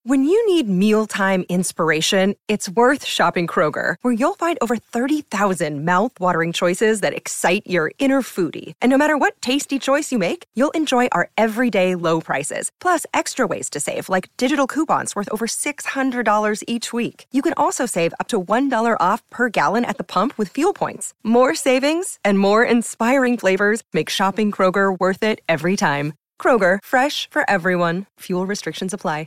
When you need mealtime inspiration, it's worth shopping Kroger, where you'll find over 30,000 mouth-watering choices that excite your inner foodie. And no matter what tasty choice you make, you'll enjoy our everyday low prices, plus extra ways to save, like digital coupons worth over $600 each week. You can also save up to $1 off per gallon at the pump with fuel points. More savings and more inspiring flavors make shopping Kroger worth it every time. Kroger, fresh for everyone. Fuel restrictions apply.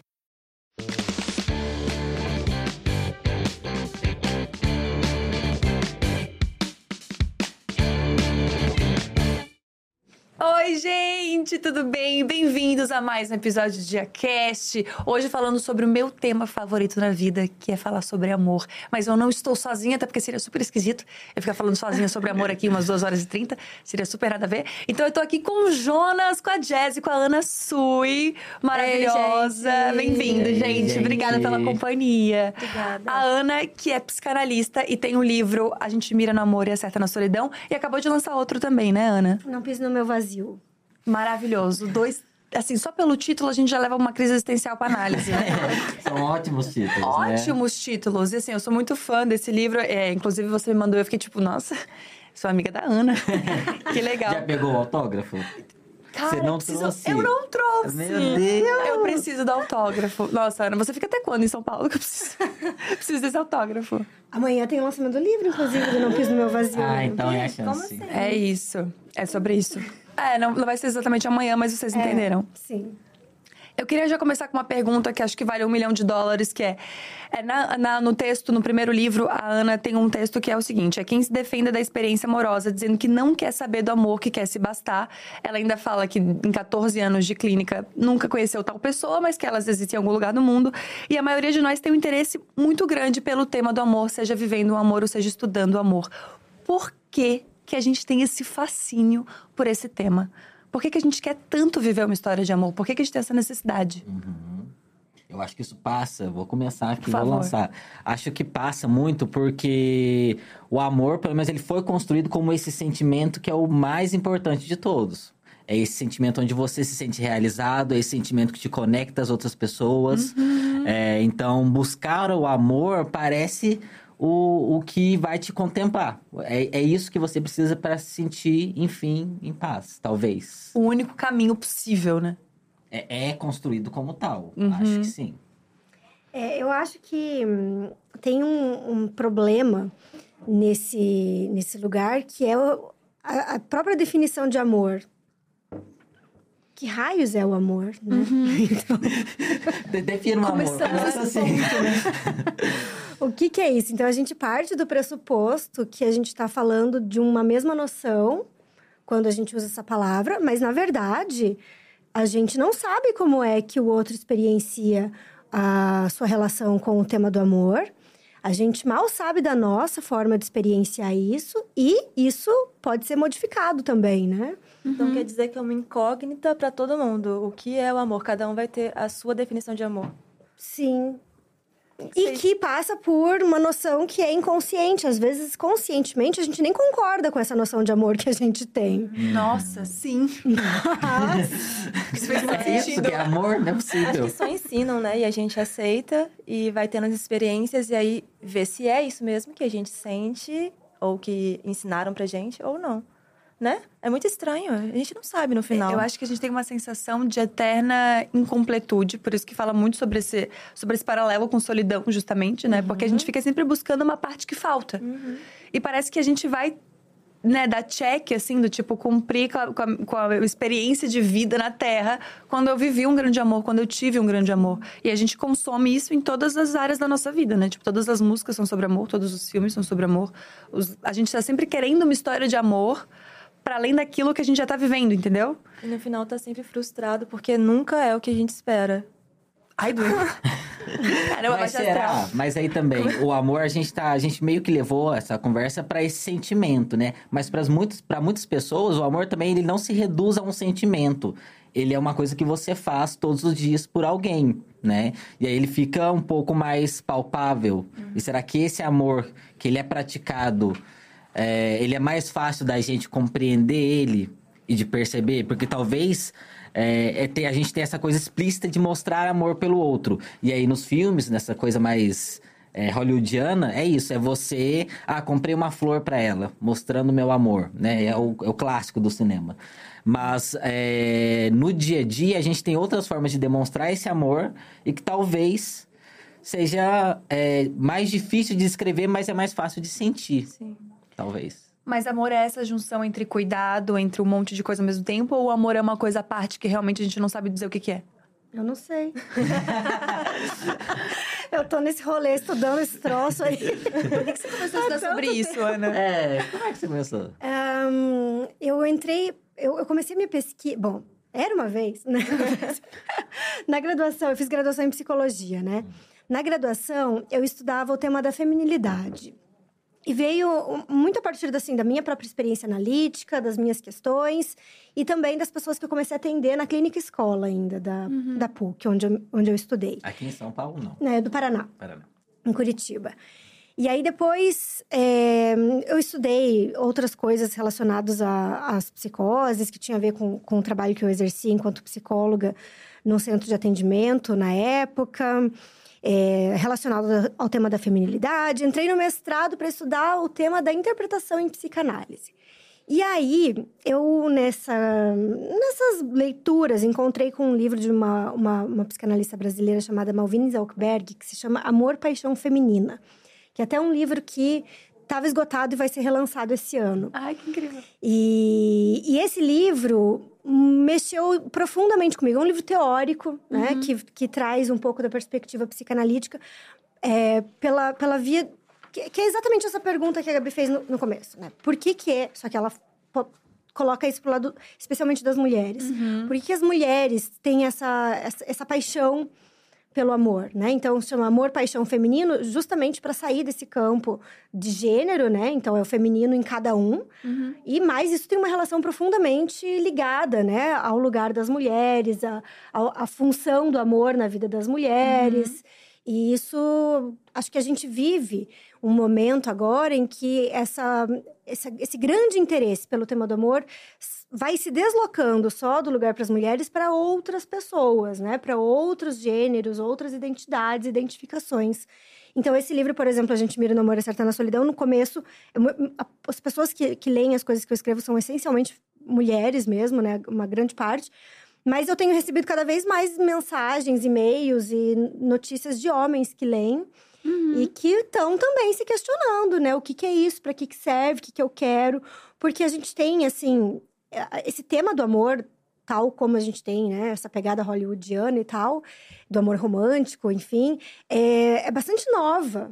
Oi, gente, tudo bem? Bem-vindos a mais um episódio de DiaCast. Hoje falando sobre o meu tema favorito na vida, que é falar sobre amor. Mas eu não estou sozinha, até porque seria super esquisito eu ficar falando sozinha sobre amor aqui umas 2h30. Seria super nada a ver. Então eu tô aqui com o Jonas, com a Jazzy, com a Ana Sui. Maravilhosa. Bem-vindo, gente. Obrigada pela companhia. Obrigada. A Ana, que é psicanalista e tem um livro A Gente Mira no Amor e Acerta na Solidão. E acabou de lançar outro também, né, Ana? Não pise no meu vazio. Maravilhoso. Assim, só pelo título a gente já leva uma crise existencial pra análise, né? São ótimos títulos, Ótimos títulos. E assim, eu sou muito fã desse livro. Inclusive, você me mandou, eu fiquei tipo, nossa, sou amiga da Ana. Que legal. Já pegou o autógrafo? Cara, você não trouxe? Eu não trouxe. Meu Deus. Eu preciso do autógrafo. Nossa, Ana, você fica até quando em São Paulo que eu preciso desse autógrafo? Amanhã tem o lançamento do livro, inclusive, do Não Pise no Meu Vazio. Então é a chance. Como assim? É isso. É sobre isso. Não vai ser exatamente amanhã, mas vocês entenderam. Sim. Eu queria já começar com uma pergunta que acho que vale $1 milhão, que no texto, no primeiro livro, a Ana tem um texto que é o seguinte: é quem se defenda da experiência amorosa, dizendo que não quer saber do amor, que quer se bastar. Ela ainda fala que em 14 anos de clínica nunca conheceu tal pessoa, mas que elas existem em algum lugar do mundo. E a maioria de nós tem um interesse muito grande pelo tema do amor, seja vivendo o amor ou seja estudando o amor. Por que a gente tem esse fascínio por esse tema? Por que a gente quer tanto viver uma história de amor? Por que a gente tem essa necessidade? Eu acho que isso passa. Vou começar aqui, Por favor. vou lançar. Acho que passa muito porque o amor, pelo menos, ele foi construído como esse sentimento que é o mais importante de todos. É esse sentimento onde você se sente realizado, é esse sentimento que te conecta às outras pessoas. Então, buscar o amor parece o que vai te contemplar. É isso que você precisa para se sentir, enfim, em paz, talvez. O único caminho possível, né? É construído como tal, acho que sim. Eu acho que tem um problema nesse lugar, que é a própria definição de amor. Que raios é o amor, né? Então, Defina um amor. Começamos assim. o que é isso? Então, a gente parte do pressuposto que a gente está falando de uma mesma noção quando a gente usa essa palavra, mas, na verdade, a gente não sabe como é que o outro experiencia a sua relação com o tema do amor. A gente mal sabe da nossa forma de experienciar isso, e isso pode ser modificado também, né? Então quer dizer que é uma incógnita para todo mundo. O que é o amor? Cada um vai ter a sua definição de amor. Sim. E que passa por uma noção que é inconsciente. Às vezes, conscientemente, a gente nem concorda com essa noção de amor que a gente tem. Nossa, sim. Isso fez muito Isso sentido. que é amor, não é Acho possível. que só ensinam, né? E a gente aceita e vai tendo as experiências e aí vê se é isso mesmo que a gente sente ou que ensinaram pra gente ou não. Né? É muito estranho. A gente não sabe no final. Eu acho que a gente tem uma sensação de eterna incompletude, por isso que fala muito sobre esse paralelo com solidão, justamente, né? Porque a gente fica sempre buscando uma parte que falta. E parece que a gente vai, né, dar check, assim, do tipo, cumprir com a experiência de vida na Terra quando eu vivi um grande amor, quando eu tive um grande amor. E a gente consome isso em todas as áreas da nossa vida, né? Tipo, todas as músicas são sobre amor, todos os filmes são sobre amor. A gente tá sempre querendo uma história de amor para além daquilo que a gente já tá vivendo, entendeu? E no final tá sempre frustrado porque nunca é o que a gente espera. Ai, doeu. Caramba, Mas baixa astral. será? Mas aí também, o amor, a gente meio que levou essa conversa para esse sentimento, né? Mas para muitas pessoas, o amor também ele não se reduz a um sentimento. Ele é uma coisa que você faz todos os dias por alguém, né? E aí ele fica um pouco mais palpável. E será que esse amor, que ele é praticado, ele é mais fácil da gente compreender ele e de perceber? Porque talvez a gente tem essa coisa explícita de mostrar amor pelo outro. E aí, nos filmes, nessa coisa mais hollywoodiana, é isso. É você... comprei uma flor pra ela, mostrando meu amor, né? É o clássico do cinema. Mas no dia a dia, a gente tem outras formas de demonstrar esse amor e que talvez seja mais difícil de descrever, mas é mais fácil de sentir. Sim. Talvez. Mas amor é essa junção entre cuidado, entre um monte de coisa ao mesmo tempo? Ou o amor é uma coisa à parte que realmente a gente não sabe dizer o que é? Eu não sei. Eu tô nesse rolê estudando esse troço aí. Por que você começou a estudar sobre isso, Ana? Como é que você começou? Eu comecei a minha pesquisa... Bom, era uma vez, né? Na graduação, eu fiz graduação em psicologia, né? Na graduação, eu estudava o tema da feminilidade. E veio muito a partir, assim, da minha própria experiência analítica, das minhas questões, e também das pessoas que eu comecei a atender na clínica escola ainda, da PUC, onde eu estudei. Aqui em São Paulo, não? Do Paraná. Paraná. Em Curitiba. E aí, depois, eu estudei outras coisas relacionadas às psicoses, que tinha a ver com o trabalho que eu exerci enquanto psicóloga no centro de atendimento, na época, relacionado ao tema da feminilidade. Entrei no mestrado para estudar o tema da interpretação em psicanálise. E aí, eu, nessas leituras, encontrei com um livro de uma psicanalista brasileira chamada Malvine Zalcberg, que se chama Amor, Paixão Feminina. Que é até um livro que estava esgotado e vai ser relançado esse ano. Ai, que incrível. E esse livro mexeu profundamente comigo. É um livro teórico, né? Que traz um pouco da perspectiva psicanalítica pela via... Que é exatamente essa pergunta que a Gabi fez no começo, né? Por que é... Só que ela coloca isso pro lado, especialmente das mulheres. Por que as mulheres têm essa paixão pelo amor, né? Então, se chama Amor, Paixão Feminino, justamente para sair desse campo de gênero, né? Então, é o feminino em cada um. E mais, isso tem uma relação profundamente ligada, né? Ao lugar das mulheres, à função do amor na vida das mulheres. E isso, acho que a gente vive um momento agora em que esse grande interesse pelo tema do amor vai se deslocando só do lugar para as mulheres para outras pessoas, né? Para outros gêneros, outras identidades, identificações. Então, esse livro, por exemplo, A Gente Mira no Amor e Acerta na Solidão, no começo, as pessoas que leem as coisas que eu escrevo são essencialmente mulheres mesmo, né? Uma grande parte. Mas eu tenho recebido cada vez mais mensagens, e-mails e notícias de homens que leem. E que estão também se questionando, né? O que é isso? Para que serve? O que eu quero? Porque a gente tem, assim... Esse tema do amor, tal como a gente tem, né? Essa pegada hollywoodiana e tal. Do amor romântico, enfim. É bastante nova.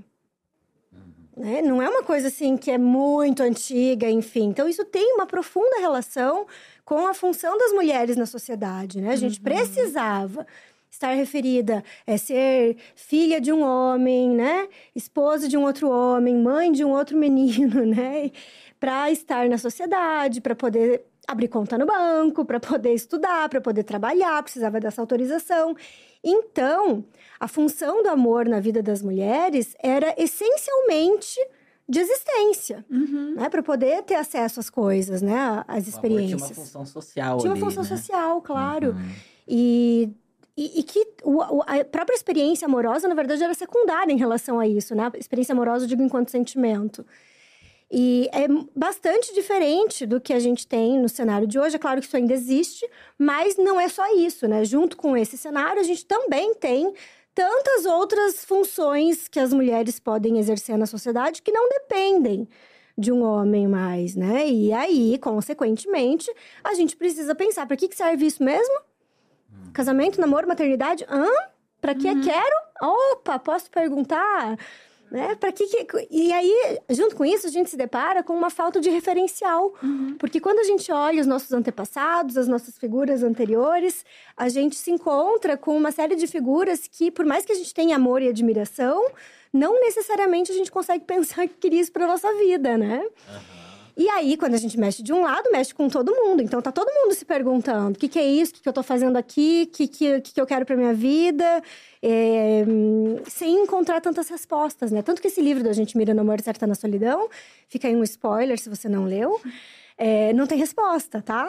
Né? Não é uma coisa, assim, que é muito antiga, enfim. Então, isso tem uma profunda relação com a função das mulheres na sociedade, né? A gente precisava estar referida ser filha de um homem, né? Esposa de um outro homem, mãe de um outro menino, né? Para estar na sociedade, para poder abrir conta no banco, para poder estudar, para poder trabalhar, precisava dessa autorização. Então, a função do amor na vida das mulheres era essencialmente de existência, né? Para poder ter acesso às coisas, né? Às experiências. Tinha uma função social Tinha ali, uma função né? social, claro. E que a própria experiência amorosa, na verdade, era secundária em relação a isso, né? A experiência amorosa, eu digo, enquanto sentimento. E é bastante diferente do que a gente tem no cenário de hoje. É claro que isso ainda existe, mas não é só isso, né? Junto com esse cenário, a gente também tem tantas outras funções que as mulheres podem exercer na sociedade que não dependem de um homem mais, né? E aí, consequentemente, a gente precisa pensar, para que serve isso mesmo? Casamento, namoro, maternidade? Pra que quero? Opa, posso perguntar? Né? Para que... E aí, junto com isso, a gente se depara com uma falta de referencial. Porque quando a gente olha os nossos antepassados, as nossas figuras anteriores, a gente se encontra com uma série de figuras que, por mais que a gente tenha amor e admiração, não necessariamente a gente consegue pensar que queria isso para nossa vida, né? E aí, quando a gente mexe de um lado, mexe com todo mundo. Então, tá todo mundo se perguntando: o que é isso? O que eu tô fazendo aqui? O que eu quero pra minha vida? Sem encontrar tantas respostas, né? Tanto que esse livro da Gente Mira no Amor e Acerta na Solidão, fica aí um spoiler se você não leu. não tem resposta, tá?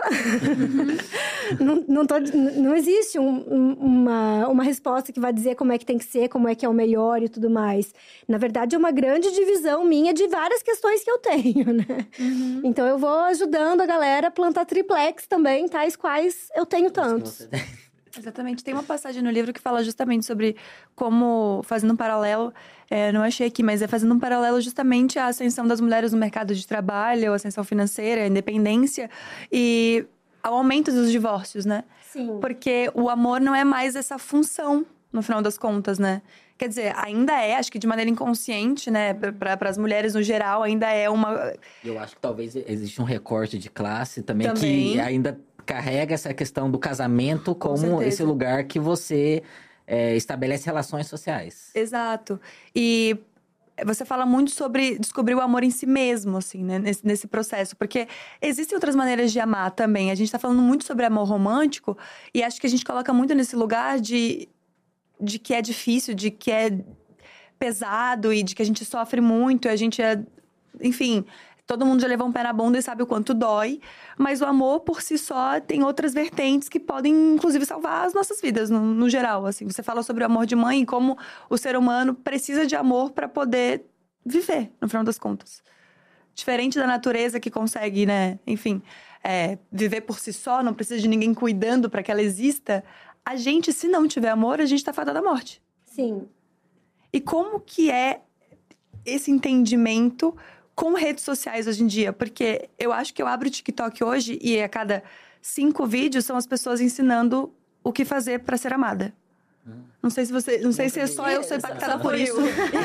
Não existe uma resposta que vai dizer como é que tem que ser, como é que é o melhor e tudo mais. Na verdade, é uma grande divisão minha de várias questões que eu tenho, né? Então, eu vou ajudando a galera a plantar triplex também, tais quais eu tenho tantos. Exatamente. Tem uma passagem no livro que fala justamente sobre como, fazendo um paralelo, não achei aqui, mas fazendo um paralelo justamente à ascensão das mulheres no mercado de trabalho, a ascensão financeira, a independência e ao aumento dos divórcios, né? Sim. Porque o amor não é mais essa função, no final das contas, né? Quer dizer, ainda acho que de maneira inconsciente, né? Para as mulheres no geral, ainda é uma... Eu acho que talvez existe um recorte de classe também. Que ainda carrega essa questão do casamento como esse lugar que você estabelece relações sociais. Exato. E você fala muito sobre descobrir o amor em si mesmo, assim, né? Nesse processo. Porque existem outras maneiras de amar também. A gente tá falando muito sobre amor romântico. E acho que a gente coloca muito nesse lugar de que é difícil, de que é pesado. E de que a gente sofre muito. E a gente enfim... Todo mundo já levou um pé na bunda e sabe o quanto dói. Mas o amor, por si só, tem outras vertentes que podem, inclusive, salvar as nossas vidas, no geral. Assim, você fala sobre o amor de mãe e como o ser humano precisa de amor para poder viver, no final das contas. Diferente da natureza que consegue, né? Enfim, viver por si só, não precisa de ninguém cuidando para que ela exista. A gente, se não tiver amor, a gente tá fadada à morte. Sim. E como que é esse entendimento com redes sociais hoje em dia? Porque eu acho que eu abro o TikTok hoje e a cada 5 vídeos são as pessoas ensinando o que fazer pra ser amada. Não sei se é só eu sou impactada por isso.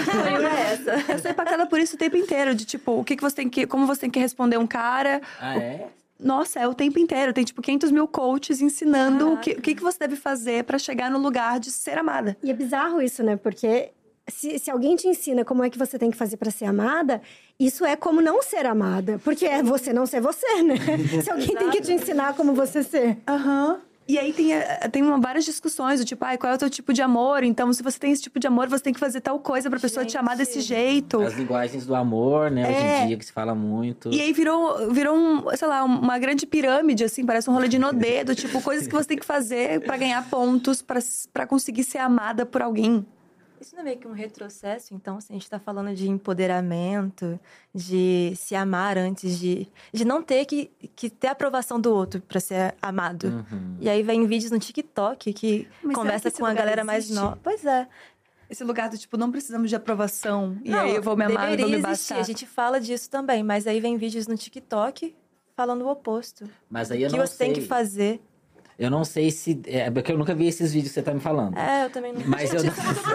Eu sou impactada por isso o tempo inteiro. De tipo, como você tem que responder um cara. Nossa, é o tempo inteiro. Tem, tipo, 500 mil coaches ensinando o que você deve fazer pra chegar no lugar de ser amada. E é bizarro isso, né? Porque se alguém te ensina como é que você tem que fazer pra ser amada, isso é como não ser amada. Porque é você não ser você, né? Se alguém tem que te ensinar como você ser. E aí tem várias discussões, do tipo, qual é o teu tipo de amor? Então, se você tem esse tipo de amor, você tem que fazer tal coisa pra pessoa te amar desse jeito. As linguagens do amor, né? Hoje em dia, que se fala muito. E aí virou sei lá, uma grande pirâmide, assim, parece um rolê de Nodê, do tipo, coisas que você tem que fazer pra ganhar pontos, pra conseguir ser amada por alguém. Isso não é meio que um retrocesso, então, se a gente tá falando de empoderamento, de se amar antes de não ter que ter a aprovação do outro pra ser amado. E aí vem vídeos no TikTok que conversa com a galera mais nova. Pois é. Esse lugar do tipo, não precisamos de aprovação. E aí eu vou me amar, eu vou me bastar. A gente fala disso também, mas aí vem vídeos no TikTok falando o oposto. Mas aí eu não sei. O que você tem que fazer. Eu não sei se... porque eu nunca vi esses vídeos que você tá me falando. Eu também não. Mas eu...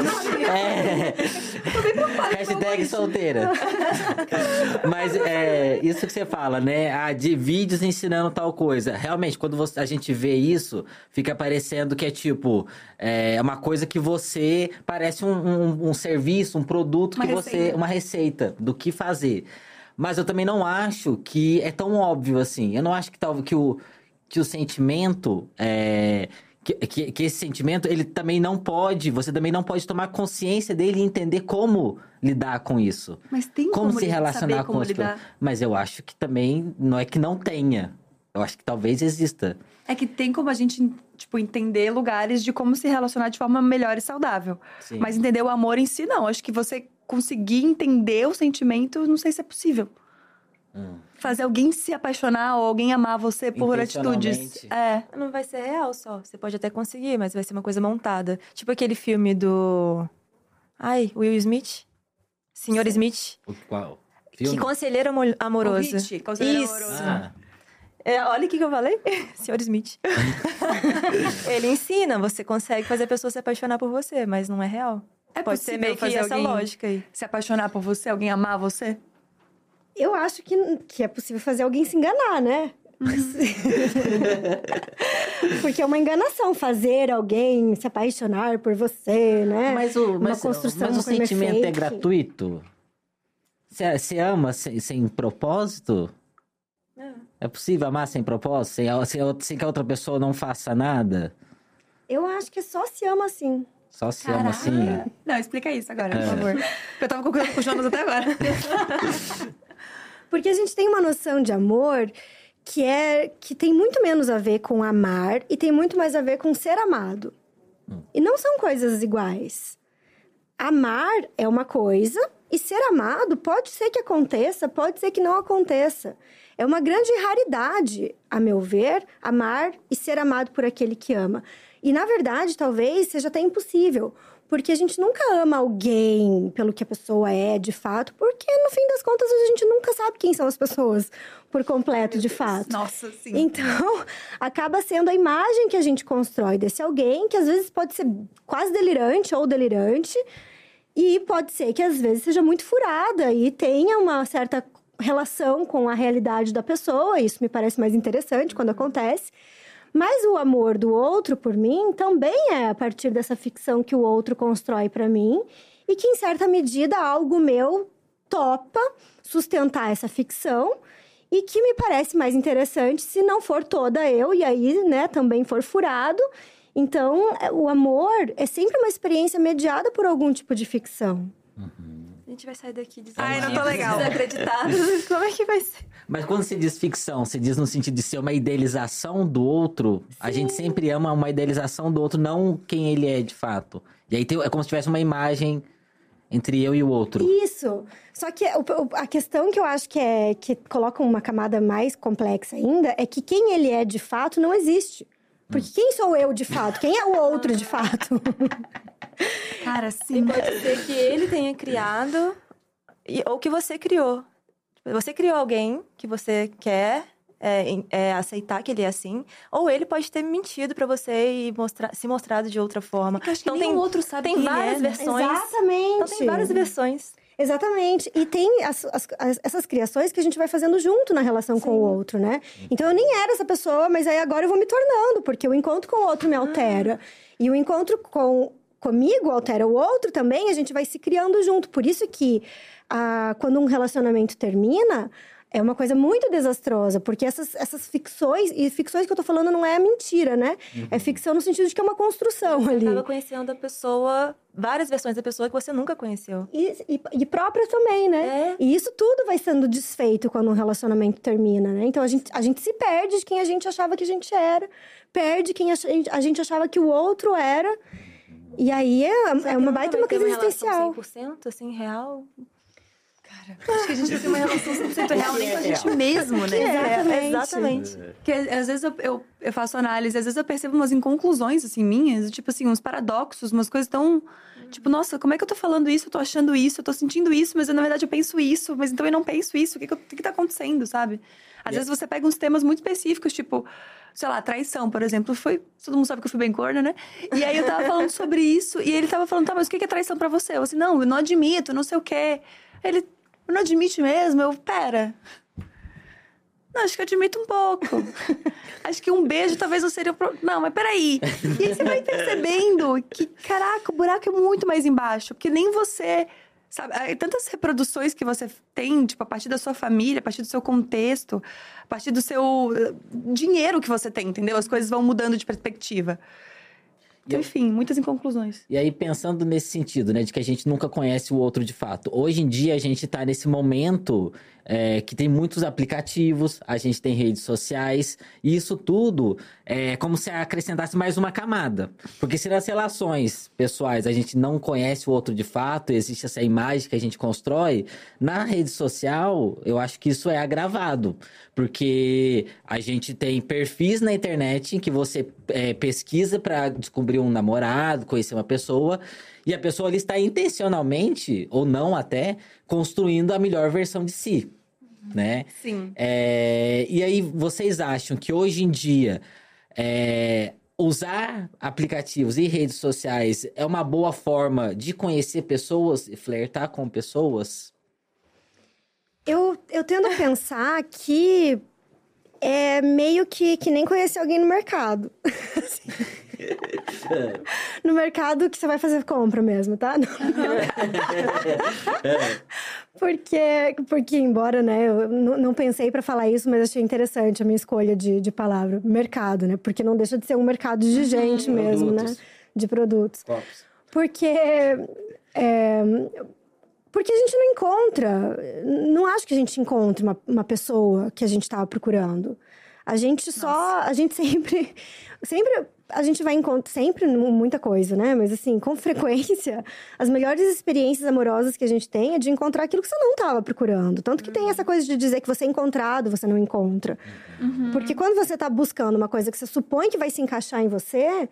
Hashtag solteira. Mas isso que você fala, né? De vídeos ensinando tal coisa. Realmente, quando a gente vê isso, fica parecendo que é tipo... É uma coisa que você... Parece um serviço, um produto que você... Uma receita do que fazer. Mas eu também não acho que é tão óbvio assim. Eu não acho que o sentimento, que esse sentimento, ele também não pode, você também não pode tomar consciência dele e entender como lidar com isso. Mas tem como se relacionar com isso. Mas eu acho que também, não é que não tenha. Eu acho que talvez exista. É que tem como a gente, tipo, entender lugares de como se relacionar de forma melhor e saudável. Sim. Mas entender o amor em si, não. Acho que você conseguir entender o sentimento, não sei se é possível. Fazer alguém se apaixonar ou alguém amar você por atitudes. Não vai ser real só. Você pode até conseguir, mas vai ser uma coisa montada. Tipo aquele filme do... Will Smith? Senhor Smith. Qual? Filme? Que conselheiro amoroso. O conselheiro amoroso. Olha o que eu falei. Senhor Smith. Ele ensina, você consegue fazer a pessoa se apaixonar por você, mas não é real. Pode ser meio que essa lógica aí. Se apaixonar por você, alguém amar você? Eu acho que é possível fazer alguém se enganar, né? Porque é uma enganação fazer alguém se apaixonar por você, né? Mas o sentimento é gratuito? Você ama sem propósito? É possível amar sem propósito? Sem que a outra pessoa não faça nada? Eu acho que só se ama assim. Só se ama assim? Não, explica isso agora, por favor. Eu tava com os nomes até agora. Porque a gente tem uma noção de amor que tem muito menos a ver com amar e tem muito mais a ver com ser amado. E não são coisas iguais. Amar é uma coisa e ser amado pode ser que aconteça, pode ser que não aconteça. É uma grande raridade, a meu ver, amar e ser amado por aquele que ama. E, na verdade, talvez seja até impossível. Porque a gente nunca ama alguém pelo que a pessoa é, de fato. Porque, no fim das contas, a gente nunca sabe quem são as pessoas por completo, de fato. Nossa, sim. Então, acaba sendo a imagem que a gente constrói desse alguém, que às vezes pode ser quase delirante ou delirante. E pode ser que, às vezes, seja muito furada e tenha uma certa relação com a realidade da pessoa. Isso me parece mais interessante quando acontece. Mas o amor do outro por mim também é a partir dessa ficção que o outro constrói para mim e que, em certa medida, algo meu topa sustentar essa ficção e que me parece mais interessante se não for toda eu e aí, né, também for furado. Então, o amor é sempre uma experiência mediada por algum tipo de ficção. A gente vai sair daqui Ai, não tô legal. desacreditados. Como é que vai ser? Mas quando se diz ficção, se diz no sentido de ser uma idealização do outro, a gente sempre ama uma idealização do outro, não quem ele é de fato. E aí é como se tivesse uma imagem entre eu e o outro. Isso. Só que a questão que eu acho que coloca uma camada mais complexa ainda é que quem ele é de fato não existe. Porque quem sou eu de fato? Quem é o outro de fato? Cara, E sim. pode ser que ele tenha criado ou que você criou. Você criou alguém que você quer aceitar que ele é assim, ou ele pode ter mentido pra você e se mostrado de outra forma. Eu acho que nenhum outro sabe quem várias é, né? versões. Exatamente. Então tem várias versões. Exatamente. E tem essas criações que a gente vai fazendo junto na relação com o outro, né? Então, eu nem era essa pessoa, mas aí agora eu vou me tornando, porque o encontro com o outro me altera. E o encontro comigo altera o outro também, a gente vai se criando junto. Por isso que, quando um relacionamento termina, é uma coisa muito desastrosa. Porque essas ficções... E ficções que eu tô falando não é mentira, né? É ficção no sentido de que é uma construção Você ali. acaba conhecendo a pessoa, várias versões da pessoa que você nunca conheceu. E própria também, né? É. E isso tudo vai sendo desfeito quando um relacionamento termina, né? Então, a gente se perde de quem a gente achava que a gente era. Perde quem a gente achava que o outro era. E aí, é uma baita uma crise existencial. 100% assim, real. Cara, acho que a gente não tem uma relação 100% real nem com a gente mesmo, né? Exatamente. Porque às vezes eu faço análise, às vezes eu percebo umas inconclusões, assim, minhas. Tipo assim, uns paradoxos, umas coisas tão... Tipo, nossa, como é que eu tô falando isso? Eu tô achando isso, eu tô sentindo isso, mas na verdade eu penso isso. Mas então eu não penso isso. O que tá acontecendo, sabe? Às vezes você pega uns temas muito específicos, tipo... Sei lá, traição, por exemplo. Todo mundo sabe que eu fui bem corna, né? E aí eu tava falando sobre isso. E ele tava falando, tá, mas o que é traição pra você? Eu assim, não, eu não admito, não sei o quê. Ele, não admite mesmo? Pera... Não, acho que eu admito um pouco. Acho que um beijo talvez não seria... Não, mas peraí. E aí você vai percebendo que, caraca, o buraco é muito mais embaixo. Porque nem você... Sabe, tantas reproduções que você tem, tipo, a partir da sua família, a partir do seu contexto, a partir do seu dinheiro que você tem, entendeu? As coisas vão mudando de perspectiva. Então, enfim, muitas inconclusões. E aí, pensando nesse sentido, né, de que a gente nunca conhece o outro de fato. Hoje em dia, a gente tá nesse momento que tem muitos aplicativos, a gente tem redes sociais, e isso tudo é como se acrescentasse mais uma camada. Porque se nas relações pessoais a gente não conhece o outro de fato, existe essa imagem que a gente constrói, na rede social, eu acho que isso é agravado. Porque a gente tem perfis na internet em que você pesquisa para descobrir um namorado, conhecer uma pessoa, e a pessoa ali está intencionalmente, ou não até, construindo a melhor versão de si, né? Sim. E aí, vocês acham que hoje em dia, usar aplicativos e redes sociais é uma boa forma de conhecer pessoas e flertar com pessoas? Eu tendo a pensar que é meio que nem conhecer alguém no mercado. Assim. No mercado que você vai fazer compra mesmo, tá? Porque embora, né, eu não pensei pra falar isso, mas achei interessante a minha escolha de palavra. Mercado, né? Porque não deixa de ser um mercado de gente mesmo, né? De produtos. Copos. Porque Porque a gente não encontra, não acho que a gente encontre uma pessoa que a gente estava procurando. A gente sempre a gente vai encontrar, sempre muita coisa, né? Mas assim, com frequência, as melhores experiências amorosas que a gente tem é de encontrar aquilo que você não estava procurando. Tanto que tem essa coisa de dizer que você é encontrado, você não encontra. Porque quando você está buscando uma coisa que você supõe que vai se encaixar em você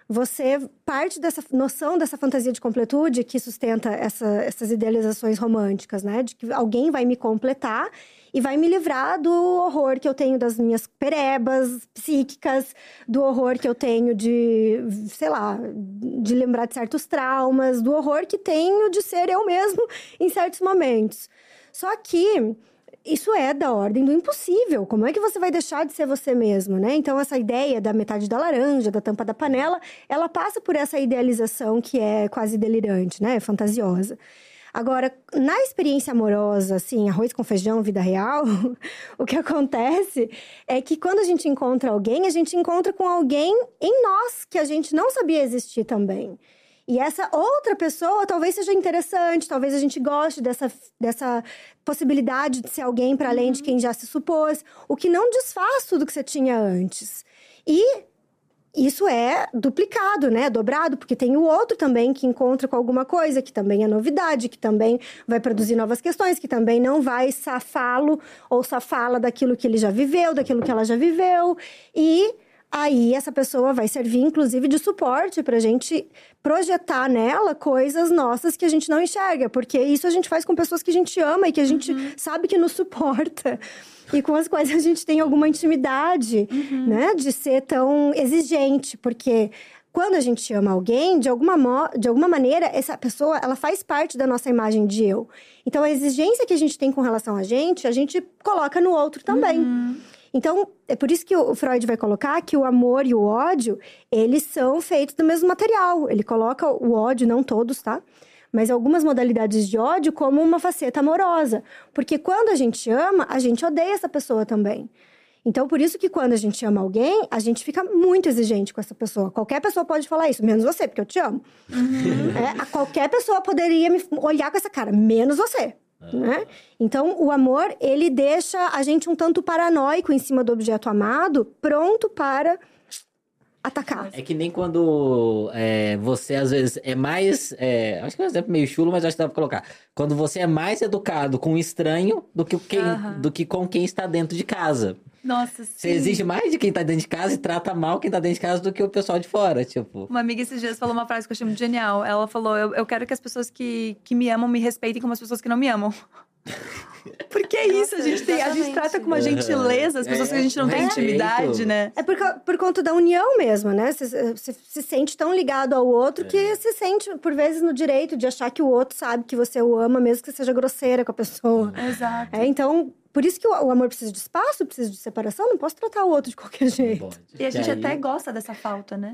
parte dessa noção, dessa fantasia de completude que sustenta essas idealizações românticas, né? De que alguém vai me completar e vai me livrar do horror que eu tenho das minhas perebas psíquicas, do horror que eu tenho de, sei lá, de lembrar de certos traumas, do horror que tenho de ser eu mesmo em certos momentos. Só que isso é da ordem do impossível. Como é que você vai deixar de ser você mesmo, né? Então, essa ideia da metade da laranja, da tampa da panela, ela passa por essa idealização que é quase delirante, né? Fantasiosa. Agora, na experiência amorosa, assim, arroz com feijão, vida real, o que acontece é que quando a gente encontra alguém, a gente encontra com alguém em nós, que a gente não sabia existir também. E essa outra pessoa talvez seja interessante, talvez a gente goste dessa possibilidade de ser alguém para além de quem já se supôs, o que não desfaz tudo que você tinha antes. E isso é duplicado, né? Dobrado, porque tem o outro também que encontra com alguma coisa, que também é novidade, que também vai produzir novas questões, que também não vai safá-lo ou safá-la daquilo que ele já viveu, daquilo que ela já viveu. E aí, essa pessoa vai servir, inclusive, de suporte pra gente projetar nela coisas nossas que a gente não enxerga. Porque isso a gente faz com pessoas que a gente ama e que a gente sabe que nos suporta. E com as quais a gente tem alguma intimidade, né? De ser tão exigente. Porque quando a gente ama alguém, de alguma maneira, essa pessoa, ela faz parte da nossa imagem de eu. Então, a exigência que a gente tem com relação a gente coloca no outro também. Então, é por isso que o Freud vai colocar que o amor e o ódio, eles são feitos do mesmo material. Ele coloca o ódio, não todos, tá? Mas algumas modalidades de ódio como uma faceta amorosa. Porque quando a gente ama, a gente odeia essa pessoa também. Então, por isso que quando a gente ama alguém, a gente fica muito exigente com essa pessoa. Qualquer pessoa pode falar isso, menos você, porque eu te amo. Qualquer pessoa poderia me olhar com essa cara, menos você. Né? Então, o amor, ele deixa a gente um tanto paranoico em cima do objeto amado, pronto para atacar. É que nem quando você, às vezes, é mais... acho que é um exemplo meio chulo, mas acho que dá pra colocar. Quando você é mais educado com um estranho do que com quem está dentro de casa. Nossa, sim. Você exige mais de quem tá dentro de casa e trata mal quem tá dentro de casa do que o pessoal de fora, tipo. Uma amiga esses dias falou uma frase que eu achei muito genial. Ela falou, eu quero que as pessoas que me amam me respeitem como as pessoas que não me amam. Porque é isso, a gente trata com uma gentileza as pessoas que a gente não tem intimidade, né? É por conta da união mesmo, né? Você se sente tão ligado ao outro que se sente, por vezes, no direito de achar que o outro sabe que você o ama, mesmo que você seja grosseira com a pessoa. Exato. Então, por isso que o amor precisa de espaço, precisa de separação, não posso tratar o outro de qualquer jeito. E a gente até gosta dessa falta, né?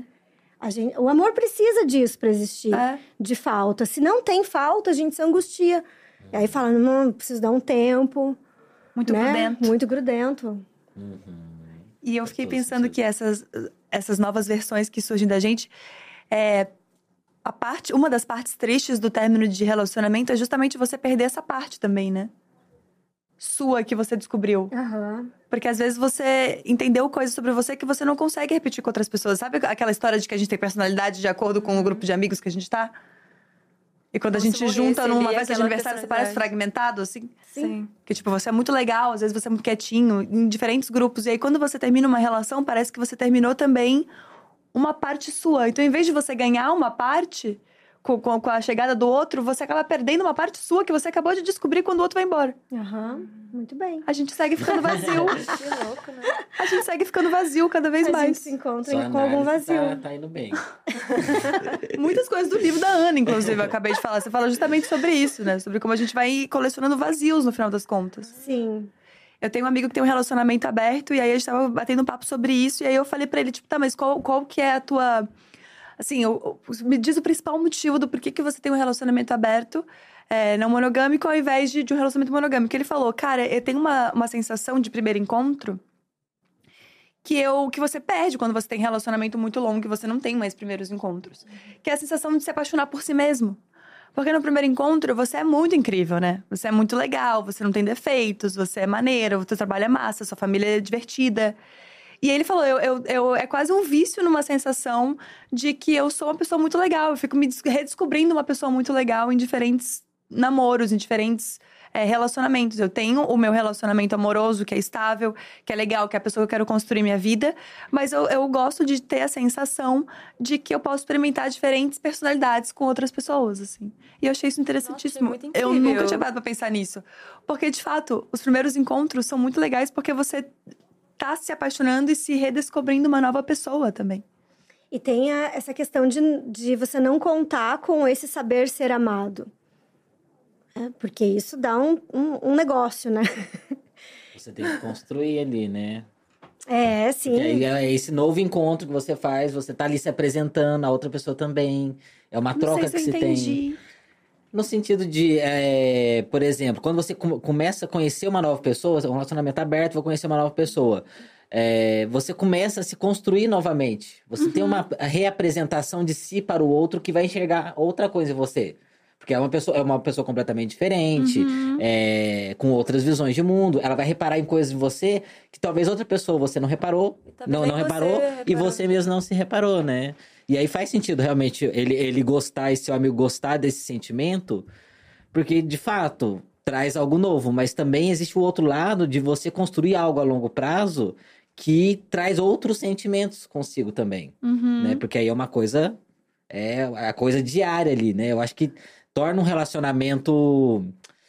O amor precisa disso pra existir, de falta. Se não tem falta, a gente se angustia. E aí fala, não, preciso dar um tempo. Muito grudento. Muito grudento. E eu fiquei pensando que essas novas versões que surgem da gente... uma das partes tristes do término de relacionamento é justamente você perder essa parte também, né? Sua, que você descobriu. Porque às vezes você entendeu coisas sobre você que você não consegue repetir com outras pessoas. Sabe aquela história de que a gente tem personalidade de acordo com o grupo de amigos que a gente tá? E quando a gente junta numa festa de aniversário, você parece fragmentado, assim? Sim. Que, tipo, você é muito legal, às vezes você é muito quietinho, em diferentes grupos. E aí, quando você termina uma relação, parece que você terminou também uma parte sua. Então, em vez de você ganhar uma parte com a chegada do outro, você acaba perdendo uma parte sua que você acabou de descobrir quando o outro vai embora. Muito bem. A gente segue ficando vazio. Que louco, né? A gente segue ficando vazio cada vez mais. A gente se encontra com algum vazio. Tá indo bem. Muitas coisas do livro da Ana, inclusive, eu acabei de falar. Você fala justamente sobre isso, né? Sobre como a gente vai colecionando vazios no final das contas. Sim. Eu tenho um amigo que tem um relacionamento aberto, e aí a gente tava batendo um papo sobre isso. E aí eu falei pra ele, tipo, tá, mas qual que é a tua... Assim, me diz o principal motivo do porquê que você tem um relacionamento aberto, não monogâmico, ao invés de um relacionamento monogâmico. Ele falou, cara, eu tenho uma sensação de primeiro encontro que você perde quando você tem relacionamento muito longo, que você não tem mais primeiros encontros. Que é a sensação de se apaixonar por si mesmo. Porque no primeiro encontro, você é muito incrível, né? Você é muito legal, você não tem defeitos, você é maneiro, você trabalha massa, sua família é divertida. E ele falou, é quase um vício numa sensação de que eu sou uma pessoa muito legal. Eu fico me redescobrindo uma pessoa muito legal em diferentes namoros, em diferentes relacionamentos. Eu tenho o meu relacionamento amoroso, que é estável, que é legal, que é a pessoa que eu quero construir minha vida. Mas eu gosto de ter a sensação de que eu posso experimentar diferentes personalidades com outras pessoas, assim. E eu achei isso interessantíssimo. Nossa, muito incrível. Eu nunca tinha parado pra pensar nisso. Porque, de fato, os primeiros encontros são muito legais porque você tá se apaixonando e se redescobrindo uma nova pessoa também. E tem essa questão de você não contar com esse saber ser amado. Porque isso dá um negócio, né? Você tem que construir ali, né? Sim. Porque aí é esse novo encontro que você faz, você tá ali se apresentando, a outra pessoa também. É uma troca que você tem. No sentido de, por exemplo, quando você começa a conhecer uma nova pessoa, um relacionamento aberto, vou conhecer uma nova pessoa. Você começa a se construir novamente. Você tem uma reapresentação de si para o outro que vai enxergar outra coisa em você. Porque é uma pessoa completamente diferente, com outras visões de mundo. Ela vai reparar em coisas em você que talvez outra pessoa você não reparou, não reparou, e você mesmo não se reparou, né? E aí faz sentido, realmente, ele gostar e seu amigo gostar desse sentimento, porque, de fato, traz algo novo. Mas também existe o outro lado de você construir algo a longo prazo que traz outros sentimentos consigo também, né? Porque aí é uma coisa... É a coisa diária ali, né? Eu acho que torna um relacionamento...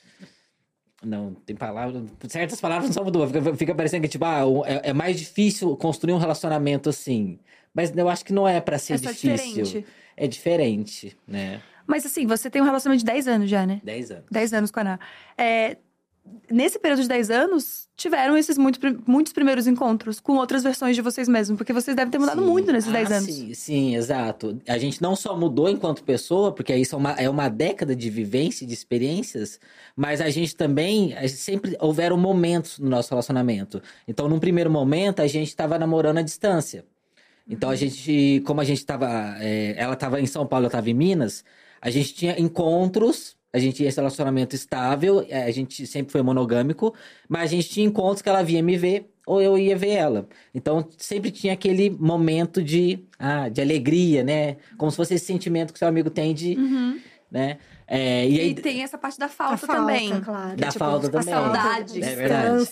Não, tem palavras... Certas palavras não são muito boas. Fica parecendo que, tipo, é mais difícil construir um relacionamento assim. Mas eu acho que não é pra ser difícil. Diferente. É diferente, né? Mas assim, você tem um relacionamento de 10 anos já, né? 10 anos. 10 anos com a Ana. Nesse período de 10 anos, tiveram esses muitos primeiros encontros com outras versões de vocês mesmos. Porque vocês devem ter mudado muito nesses 10 anos. Sim, exato. A gente não só mudou enquanto pessoa, porque isso é uma década de vivência, de experiências, mas a gente também, sempre houveram momentos no nosso relacionamento. Então, num primeiro momento, a gente estava namorando à distância. Então, como a gente estava... ela estava em São Paulo, eu estava em Minas, a gente tinha encontros... A gente tinha esse relacionamento estável, a gente sempre foi monogâmico, mas a gente tinha encontros que ela vinha me ver ou eu ia ver ela. Então, sempre tinha aquele momento de alegria, né? Como se fosse esse sentimento que seu amigo tem de... né? E aí tem essa parte da falta também. Claro. Da falta também. A saudade. É verdade.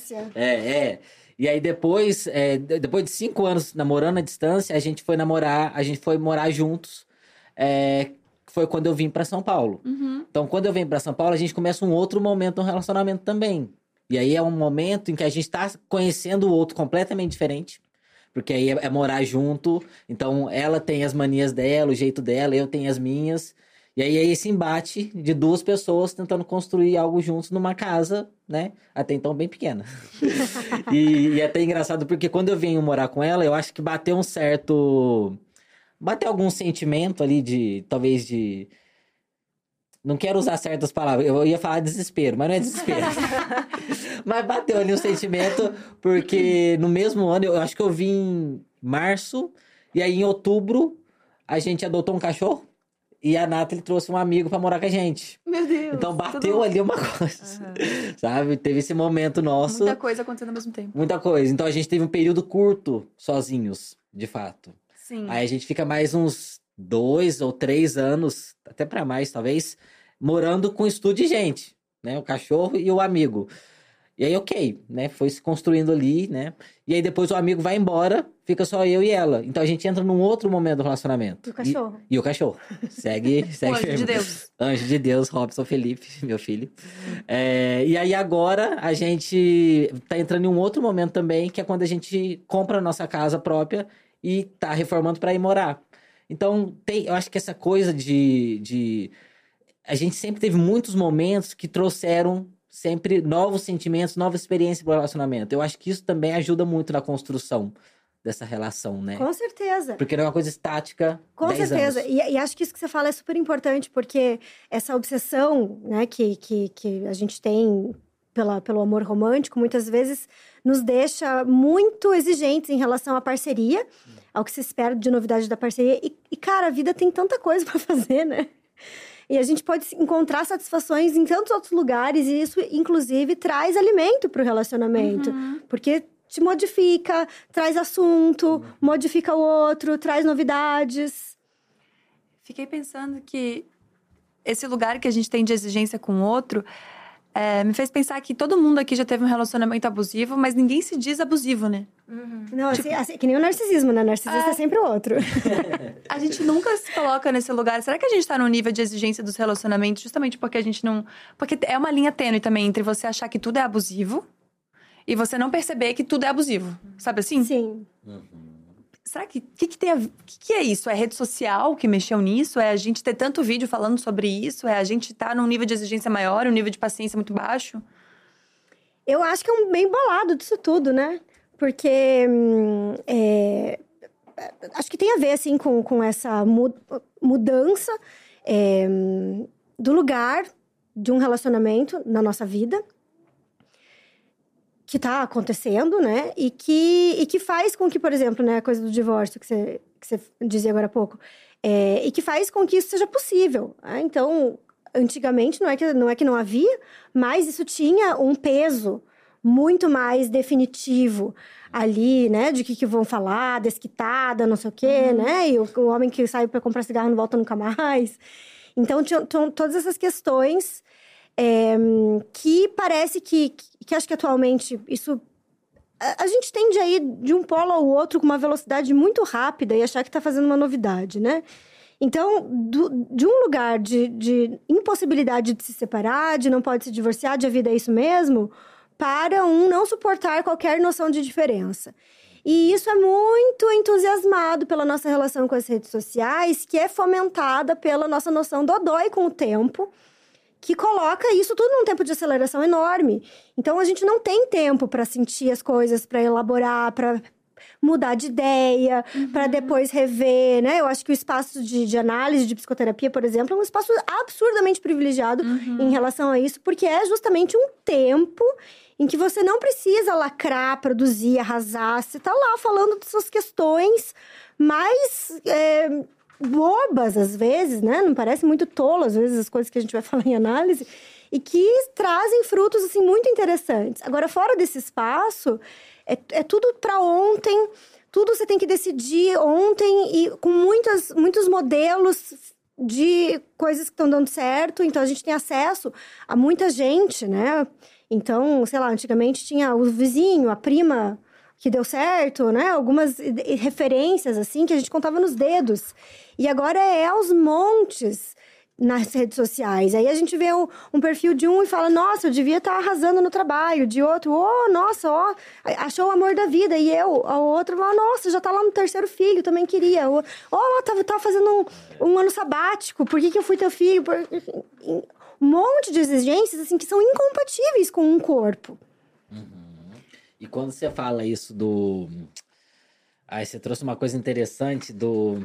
E aí depois de 5 anos namorando à distância, a gente foi morar juntos. Foi quando eu vim pra São Paulo. Então, quando eu venho pra São Paulo, a gente começa um outro momento no relacionamento também. E aí é um momento em que a gente tá conhecendo o outro completamente diferente. Porque aí é morar junto. Então, ela tem as manias dela, o jeito dela, eu tenho as minhas. E aí é esse embate de duas pessoas tentando construir algo juntos numa casa, né? Até então bem pequena. E é até engraçado porque quando eu venho morar com ela, eu acho que bateu algum sentimento ali talvez de... Não quero usar certas palavras. Eu ia falar desespero, mas não é desespero. Mas bateu ali um sentimento, porque no mesmo ano, eu acho que eu vim em março, e aí em outubro, a gente adotou um cachorro, e a Nathalie trouxe um amigo pra morar com a gente. Meu Deus! Então bateu ali uma coisa, sabe? Teve esse momento nosso. Muita coisa acontecendo ao mesmo tempo. Muita coisa. Então a gente teve um período curto, sozinhos, de fato. Sim. Aí a gente fica mais uns 2 ou 3 anos, até pra mais talvez, morando com estúdio de gente, né? O cachorro e o amigo. E aí, ok, né? Foi se construindo ali, né? E aí depois o amigo vai embora, fica só eu e ela. Então a gente entra num outro momento do relacionamento. E o cachorro. E o cachorro. Segue Anjo de Deus. Anjo de Deus, Robson Felipe, meu filho. E aí agora a gente tá entrando em um outro momento também, que é quando a gente compra a nossa casa própria e tá reformando para ir morar. Então, eu acho que essa coisa de... A gente sempre teve muitos momentos que trouxeram sempre novos sentimentos, novas experiências para o relacionamento. Eu acho que isso também ajuda muito na construção dessa relação, né? Com certeza. Porque não é uma coisa estática. Com 10 certeza. anos. E acho que isso que você fala é super importante, porque essa obsessão, né, que a gente tem pelo amor romântico, muitas vezes nos deixa muito exigentes em relação à parceria, ao que se espera de novidade da parceria. E cara, a vida tem tanta coisa para fazer, né? E a gente pode encontrar satisfações em tantos outros lugares. E isso, inclusive, traz alimento para o relacionamento. Porque te modifica, traz assunto, modifica o outro, traz novidades. Fiquei pensando que esse lugar que a gente tem de exigência com o outro me fez pensar que todo mundo aqui já teve um relacionamento abusivo, mas ninguém se diz abusivo, né? Não, assim, que nem o narcisismo, né? Narcisista é sempre o outro. A gente nunca se coloca nesse lugar. Será que a gente tá num nível de exigência dos relacionamentos justamente porque a gente não... Porque é uma linha tênue também entre você achar que tudo é abusivo e você não perceber que tudo é abusivo. Sabe assim? Sim. Será que que é isso? É rede social que mexeu nisso? É a gente ter tanto vídeo falando sobre isso? É a gente estar num nível de exigência maior, um nível de paciência muito baixo? Eu acho que é um bem bolado disso tudo, né? Porque acho que tem a ver, assim, com essa mudança do lugar de um relacionamento na nossa vida que tá acontecendo, né? E que faz com que, por exemplo, né, a coisa do divórcio que você dizia agora há pouco, e que faz com que isso seja possível. Né? Então, antigamente não é que não havia, mas isso tinha um peso muito mais definitivo ali, né? De que vão falar, desquitada, não sei o quê, né? E o homem que sai para comprar cigarro não volta nunca mais. Então, tinham todas essas questões que parece que acho que atualmente isso... A gente tende a ir de um polo ao outro com uma velocidade muito rápida e achar que está fazendo uma novidade, né? Então, de um lugar de impossibilidade de se separar, de não pode se divorciar, de a vida é isso mesmo, para um não suportar qualquer noção de diferença. E isso é muito entusiasmado pela nossa relação com as redes sociais, que é fomentada pela nossa noção dodói com o tempo, que coloca isso tudo num tempo de aceleração enorme. Então, a gente não tem tempo para sentir as coisas, para elaborar, para mudar de ideia, para depois rever, né? Eu acho que o espaço de análise, de psicoterapia, por exemplo, é um espaço absurdamente privilegiado em relação a isso, porque é justamente um tempo em que você não precisa lacrar, produzir, arrasar. Você tá lá falando de suas questões mais... bobas, às vezes, né? Não parece muito tolo, às vezes, as coisas que a gente vai falar em análise. E que trazem frutos, assim, muito interessantes. Agora, fora desse espaço, é tudo para ontem. Tudo você tem que decidir ontem. E com muitos modelos de coisas que estão dando certo. Então, a gente tem acesso a muita gente, né? Então, sei lá, antigamente tinha o vizinho, a prima... que deu certo, né? Algumas referências, assim, que a gente contava nos dedos. E agora é aos montes nas redes sociais. Aí a gente vê um perfil de um e fala, nossa, eu devia estar arrasando no trabalho. De outro, nossa, achou o amor da vida. E a outra, nossa, já tá lá no 3º filho, também queria. Ela tava fazendo um ano sabático, por que eu fui teu filho? Um monte de exigências, assim, que são incompatíveis com um corpo. E quando você fala isso do... Aí você trouxe uma coisa interessante do...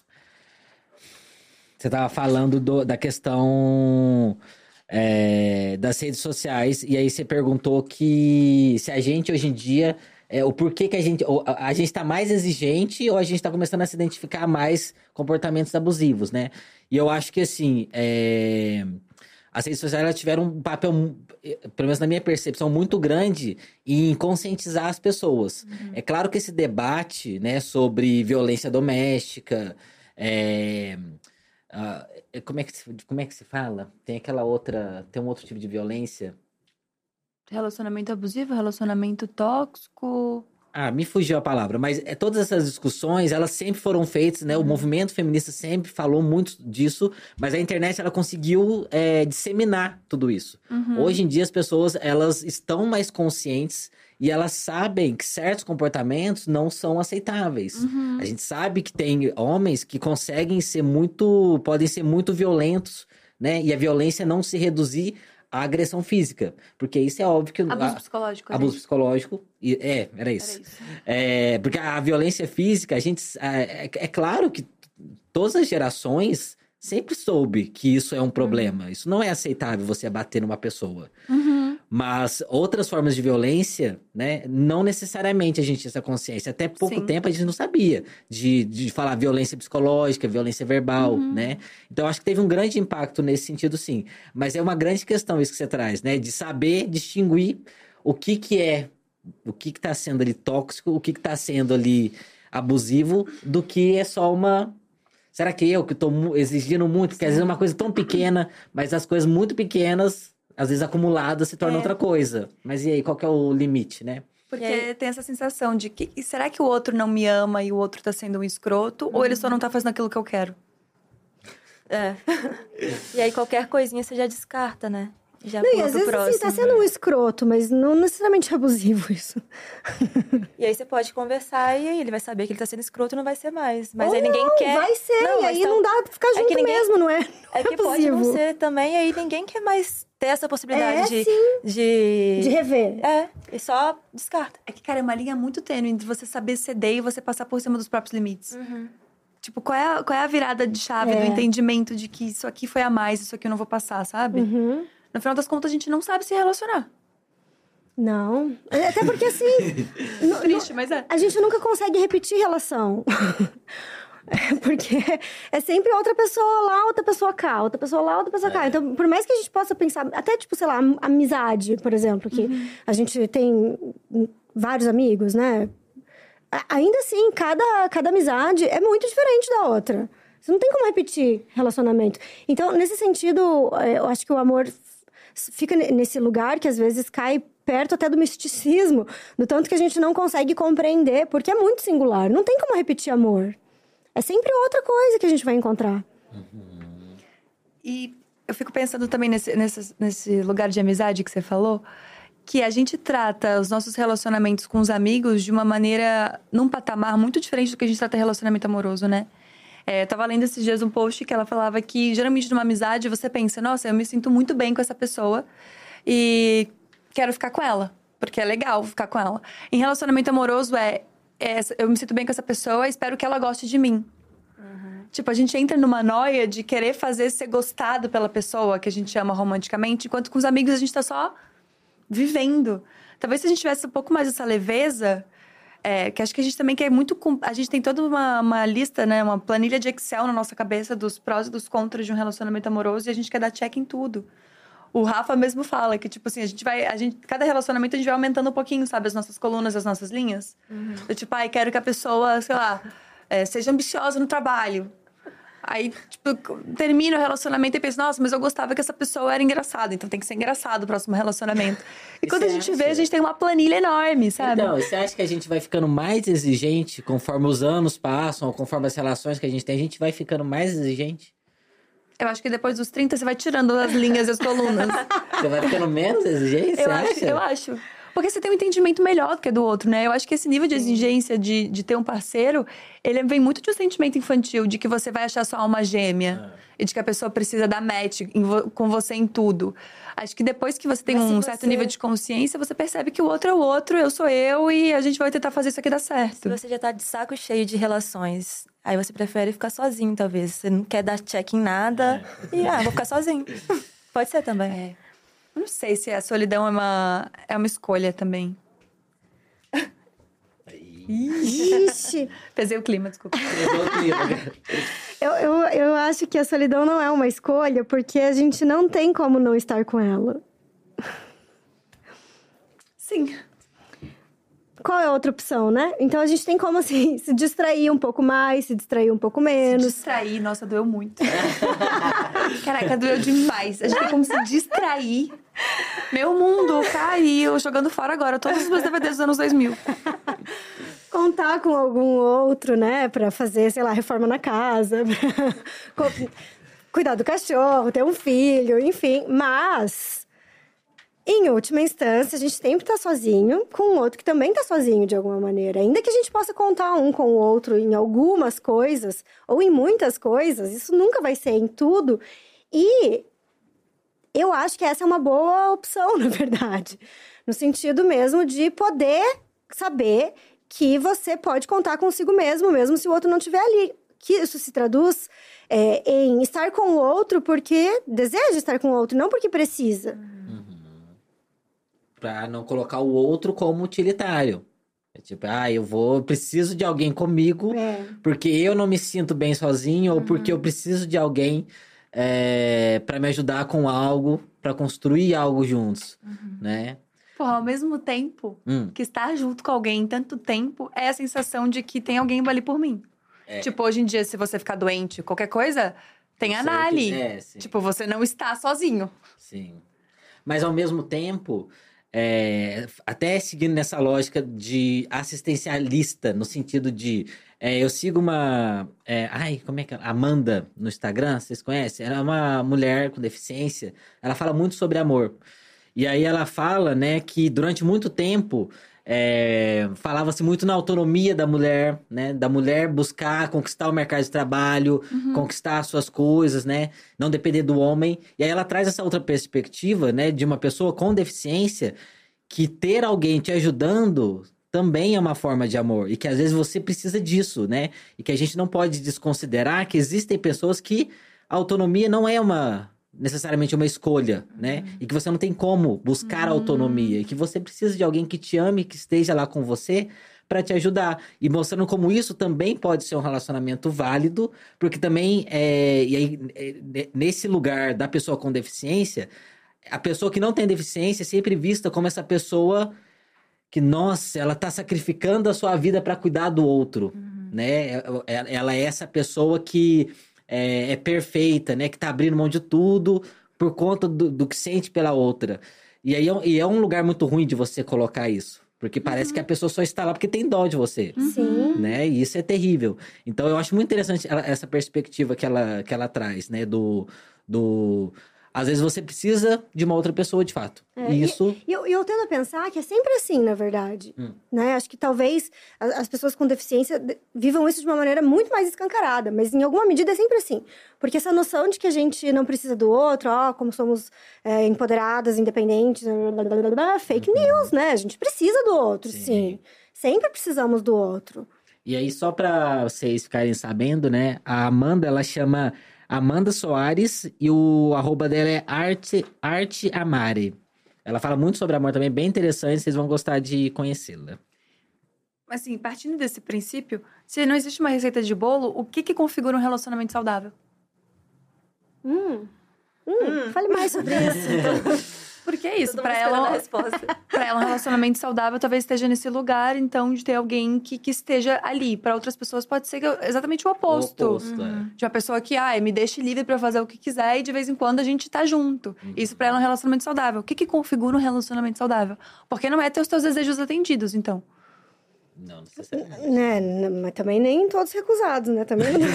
Você estava falando da questão das redes sociais. E aí você perguntou que se a gente, hoje em dia... o porquê que a gente está mais exigente ou a gente está começando a se identificar mais comportamentos abusivos, né? E eu acho que, assim... As redes sociais elas tiveram um papel, pelo menos na minha percepção, muito grande em conscientizar as pessoas. É claro que esse debate, né, sobre violência doméstica, como é que se fala? Tem um outro tipo de violência. Relacionamento abusivo, relacionamento tóxico... Me fugiu a palavra, mas todas essas discussões, elas sempre foram feitas, né? O movimento feminista sempre falou muito disso, mas a internet, ela conseguiu disseminar tudo isso. Hoje em dia, as pessoas, elas estão mais conscientes e elas sabem que certos comportamentos não são aceitáveis. A gente sabe que tem homens que podem ser muito violentos, né? E a violência não se reduzir a agressão física, porque isso é óbvio que... Abuso psicológico. Abuso psicológico, era isso. Porque a violência física, a gente... É claro que todas as gerações sempre soube que isso é um problema. Isso não é aceitável, você bater numa pessoa. Mas outras formas de violência, né? Não necessariamente a gente tinha essa consciência. Até pouco Sim. tempo a gente não sabia de falar violência psicológica, violência verbal, né? Então, acho que teve um grande impacto nesse sentido, sim. Mas é uma grande questão isso que você traz, né? De saber distinguir o que tá sendo ali tóxico, o que tá sendo ali abusivo, do que é só uma... Será que eu que tô exigindo muito? Porque às vezes é uma coisa tão pequena, mas as coisas muito pequenas... Às vezes acumulada se torna outra coisa. Mas e aí, qual que é o limite, né? Porque tem essa sensação de que... será que o outro não me ama e o outro tá sendo um escroto? Ou ele só não tá fazendo aquilo que eu quero? É. E aí qualquer coisinha você já descarta, né? Já Não, e pula às pro vezes, próximo. assim, tá sendo um escroto, mas não necessariamente é abusivo isso. E aí você pode conversar e aí ele vai saber que ele tá sendo escroto e não vai ser mais. Mas Ou aí ninguém não, quer... vai ser, Não, e mas aí então- não dá pra ficar É junto que ninguém- mesmo, não é? É que pode abusivo. não ser também, e aí ninguém quer mais ter essa possibilidade É, de De rever. É, e só descarta. É que, cara, é uma linha muito tênue entre você saber ceder e você passar por cima dos próprios limites. Tipo, qual é a virada de chave do entendimento de que isso aqui foi a mais, isso aqui eu não vou passar, sabe? No final das contas, a gente não sabe se relacionar. Não. Até porque, assim... Triste, mas é. A gente nunca consegue repetir relação. Porque é sempre outra pessoa lá, outra pessoa cá, outra pessoa lá, outra pessoa cá. Então, por mais que a gente possa pensar... Até, tipo, sei lá, amizade, por exemplo. Que a gente tem vários amigos, né? Ainda assim, cada amizade é muito diferente da outra. Você não tem como repetir relacionamento. Então, nesse sentido, eu acho que o amor fica nesse lugar que às vezes cai perto até do misticismo, do tanto que a gente não consegue compreender, porque é muito singular. Não tem como repetir amor. É sempre outra coisa que a gente vai encontrar. E eu fico pensando também nesse lugar de amizade que você falou, que a gente trata os nossos relacionamentos com os amigos de uma maneira, num patamar muito diferente do que a gente trata relacionamento amoroso, né? Eu tava lendo esses dias um post que ela falava que, geralmente, numa amizade, você pensa, nossa, eu me sinto muito bem com essa pessoa e quero ficar com ela, porque é legal ficar com ela. Em relacionamento amoroso, eu me sinto bem com essa pessoa e espero que ela goste de mim. Tipo, a gente entra numa noia de querer fazer ser gostado pela pessoa que a gente ama romanticamente, enquanto com os amigos a gente tá só vivendo. Talvez se a gente tivesse um pouco mais dessa leveza... que acho que a gente também quer muito... A gente tem toda uma lista, né? Uma planilha de Excel na nossa cabeça dos prós e dos contras de um relacionamento amoroso. E a gente quer dar check em tudo. O Rafa mesmo fala que, tipo assim, cada relacionamento a gente vai aumentando um pouquinho, sabe? As nossas colunas, as nossas linhas. Eu, tipo, quero que a pessoa, sei lá... seja ambiciosa no trabalho. Aí, tipo, termina o relacionamento e pensa, nossa, mas eu gostava que essa pessoa era engraçada, então tem que ser engraçado o próximo relacionamento. E quando a gente vê, a gente tem uma planilha enorme, sabe? Então, você acha que a gente vai ficando mais exigente conforme os anos passam, ou conforme as relações que a gente vai ficando mais exigente? Eu acho que depois dos 30 você vai tirando as linhas e as colunas. Você vai ficando menos exigente, você acha? Eu acho. Porque você tem um entendimento melhor do que do outro, né? Eu acho que esse nível de exigência de ter um parceiro, ele vem muito de um sentimento infantil, de que você vai achar sua alma gêmea. E de que a pessoa precisa dar match com você em tudo. Acho que depois que você tem um certo nível de consciência, você percebe que o outro é o outro, eu sou eu, e a gente vai tentar fazer isso aqui dar certo. Se você já tá de saco cheio de relações, aí você prefere ficar sozinho, talvez. Você não quer dar check em nada e, vou ficar sozinho. Pode ser também. Eu não sei se a solidão é uma escolha também. Ixi! Pesei o clima, desculpa. Eu acho que a solidão não é uma escolha, porque a gente não tem como não estar com ela. Sim. Qual é a outra opção, né? Então a gente tem como, assim, se distrair um pouco mais, se distrair um pouco menos. Se distrair, nossa, doeu muito. Caraca, doeu demais. A gente tem como se distrair. Meu mundo caiu, jogando fora agora todos os meus DVDs dos anos 2000. Contar com algum outro, né? Pra fazer, sei lá, reforma na casa. Cuidar do cachorro, ter um filho, enfim. Mas, em última instância, a gente sempre tá sozinho com o outro que também tá sozinho de alguma maneira. Ainda que a gente possa contar um com o outro em algumas coisas, ou em muitas coisas, isso nunca vai ser em tudo. E eu acho que essa é uma boa opção, na verdade. No sentido mesmo de poder saber que você pode contar consigo mesmo se o outro não estiver ali. Que isso se traduz em estar com o outro porque deseja estar com o outro, não porque precisa. Pra não colocar o outro como utilitário. É tipo, eu preciso de alguém comigo porque eu não me sinto bem sozinho ou porque eu preciso de alguém para me ajudar com algo, para construir algo juntos, né? Porra, ao mesmo tempo que estar junto com alguém tanto tempo é a sensação de que tem alguém ali por mim. Tipo, hoje em dia, se você ficar doente, qualquer coisa, tem a Nali. Tipo, você não está sozinho. Sim. Mas ao mesmo tempo... até seguindo nessa lógica de assistencialista, no sentido de... eu sigo uma... como é que é? Amanda, no Instagram, vocês conhecem? Ela é uma mulher com deficiência. Ela fala muito sobre amor. E aí ela fala, né, que durante muito tempo... falava-se muito na autonomia da mulher, né? Da mulher buscar conquistar o mercado de trabalho, conquistar as suas coisas, né? Não depender do homem. E aí ela traz essa outra perspectiva, né? De uma pessoa com deficiência, que ter alguém te ajudando também é uma forma de amor. E que às vezes você precisa disso, né? E que a gente não pode desconsiderar que existem pessoas que a autonomia não é necessariamente uma escolha, né? E que você não tem como buscar autonomia. E que você precisa de alguém que te ame, que esteja lá com você para te ajudar. E mostrando como isso também pode ser um relacionamento válido, porque também, nesse lugar da pessoa com deficiência, a pessoa que não tem deficiência é sempre vista como essa pessoa que, nossa, ela tá sacrificando a sua vida para cuidar do outro, né? Ela é essa pessoa que... é perfeita, né? Que tá abrindo mão de tudo por conta do que sente pela outra. E aí é um lugar muito ruim de você colocar isso. Porque parece que a pessoa só está lá porque tem dó de você. Sim. Né? E isso é terrível. Então, eu acho muito interessante essa perspectiva que ela traz, né? Às vezes você precisa de uma outra pessoa, de fato. Isso... E eu tendo a pensar que é sempre assim, na verdade. Né? Acho que talvez as pessoas com deficiência vivam isso de uma maneira muito mais escancarada. Mas em alguma medida é sempre assim. Porque essa noção de que a gente não precisa do outro, como somos empoderadas, independentes, blá, blá, blá, blá, fake news, né? A gente precisa do outro, sim. Sempre precisamos do outro. E aí, só para vocês ficarem sabendo, né? A Amanda, ela chama... Amanda Soares, e o arroba dela é Arte Amare. Ela fala muito sobre amor também, bem interessante, vocês vão gostar de conhecê-la. Assim, partindo desse princípio, se não existe uma receita de bolo, o que configura um relacionamento saudável? Fale mais sobre isso. Porque é isso, pra ela a resposta. Pra ela, um relacionamento saudável talvez esteja nesse lugar, então, de ter alguém que esteja ali. Pra outras pessoas pode ser exatamente o oposto. De uma pessoa que, me deixe livre pra fazer o que quiser e de vez em quando a gente tá junto. Isso pra ela é um relacionamento saudável. O que configura um relacionamento saudável? Porque não é ter os teus desejos atendidos, então. Não necessariamente. Né? Mas também nem todos recusados, né? Também não...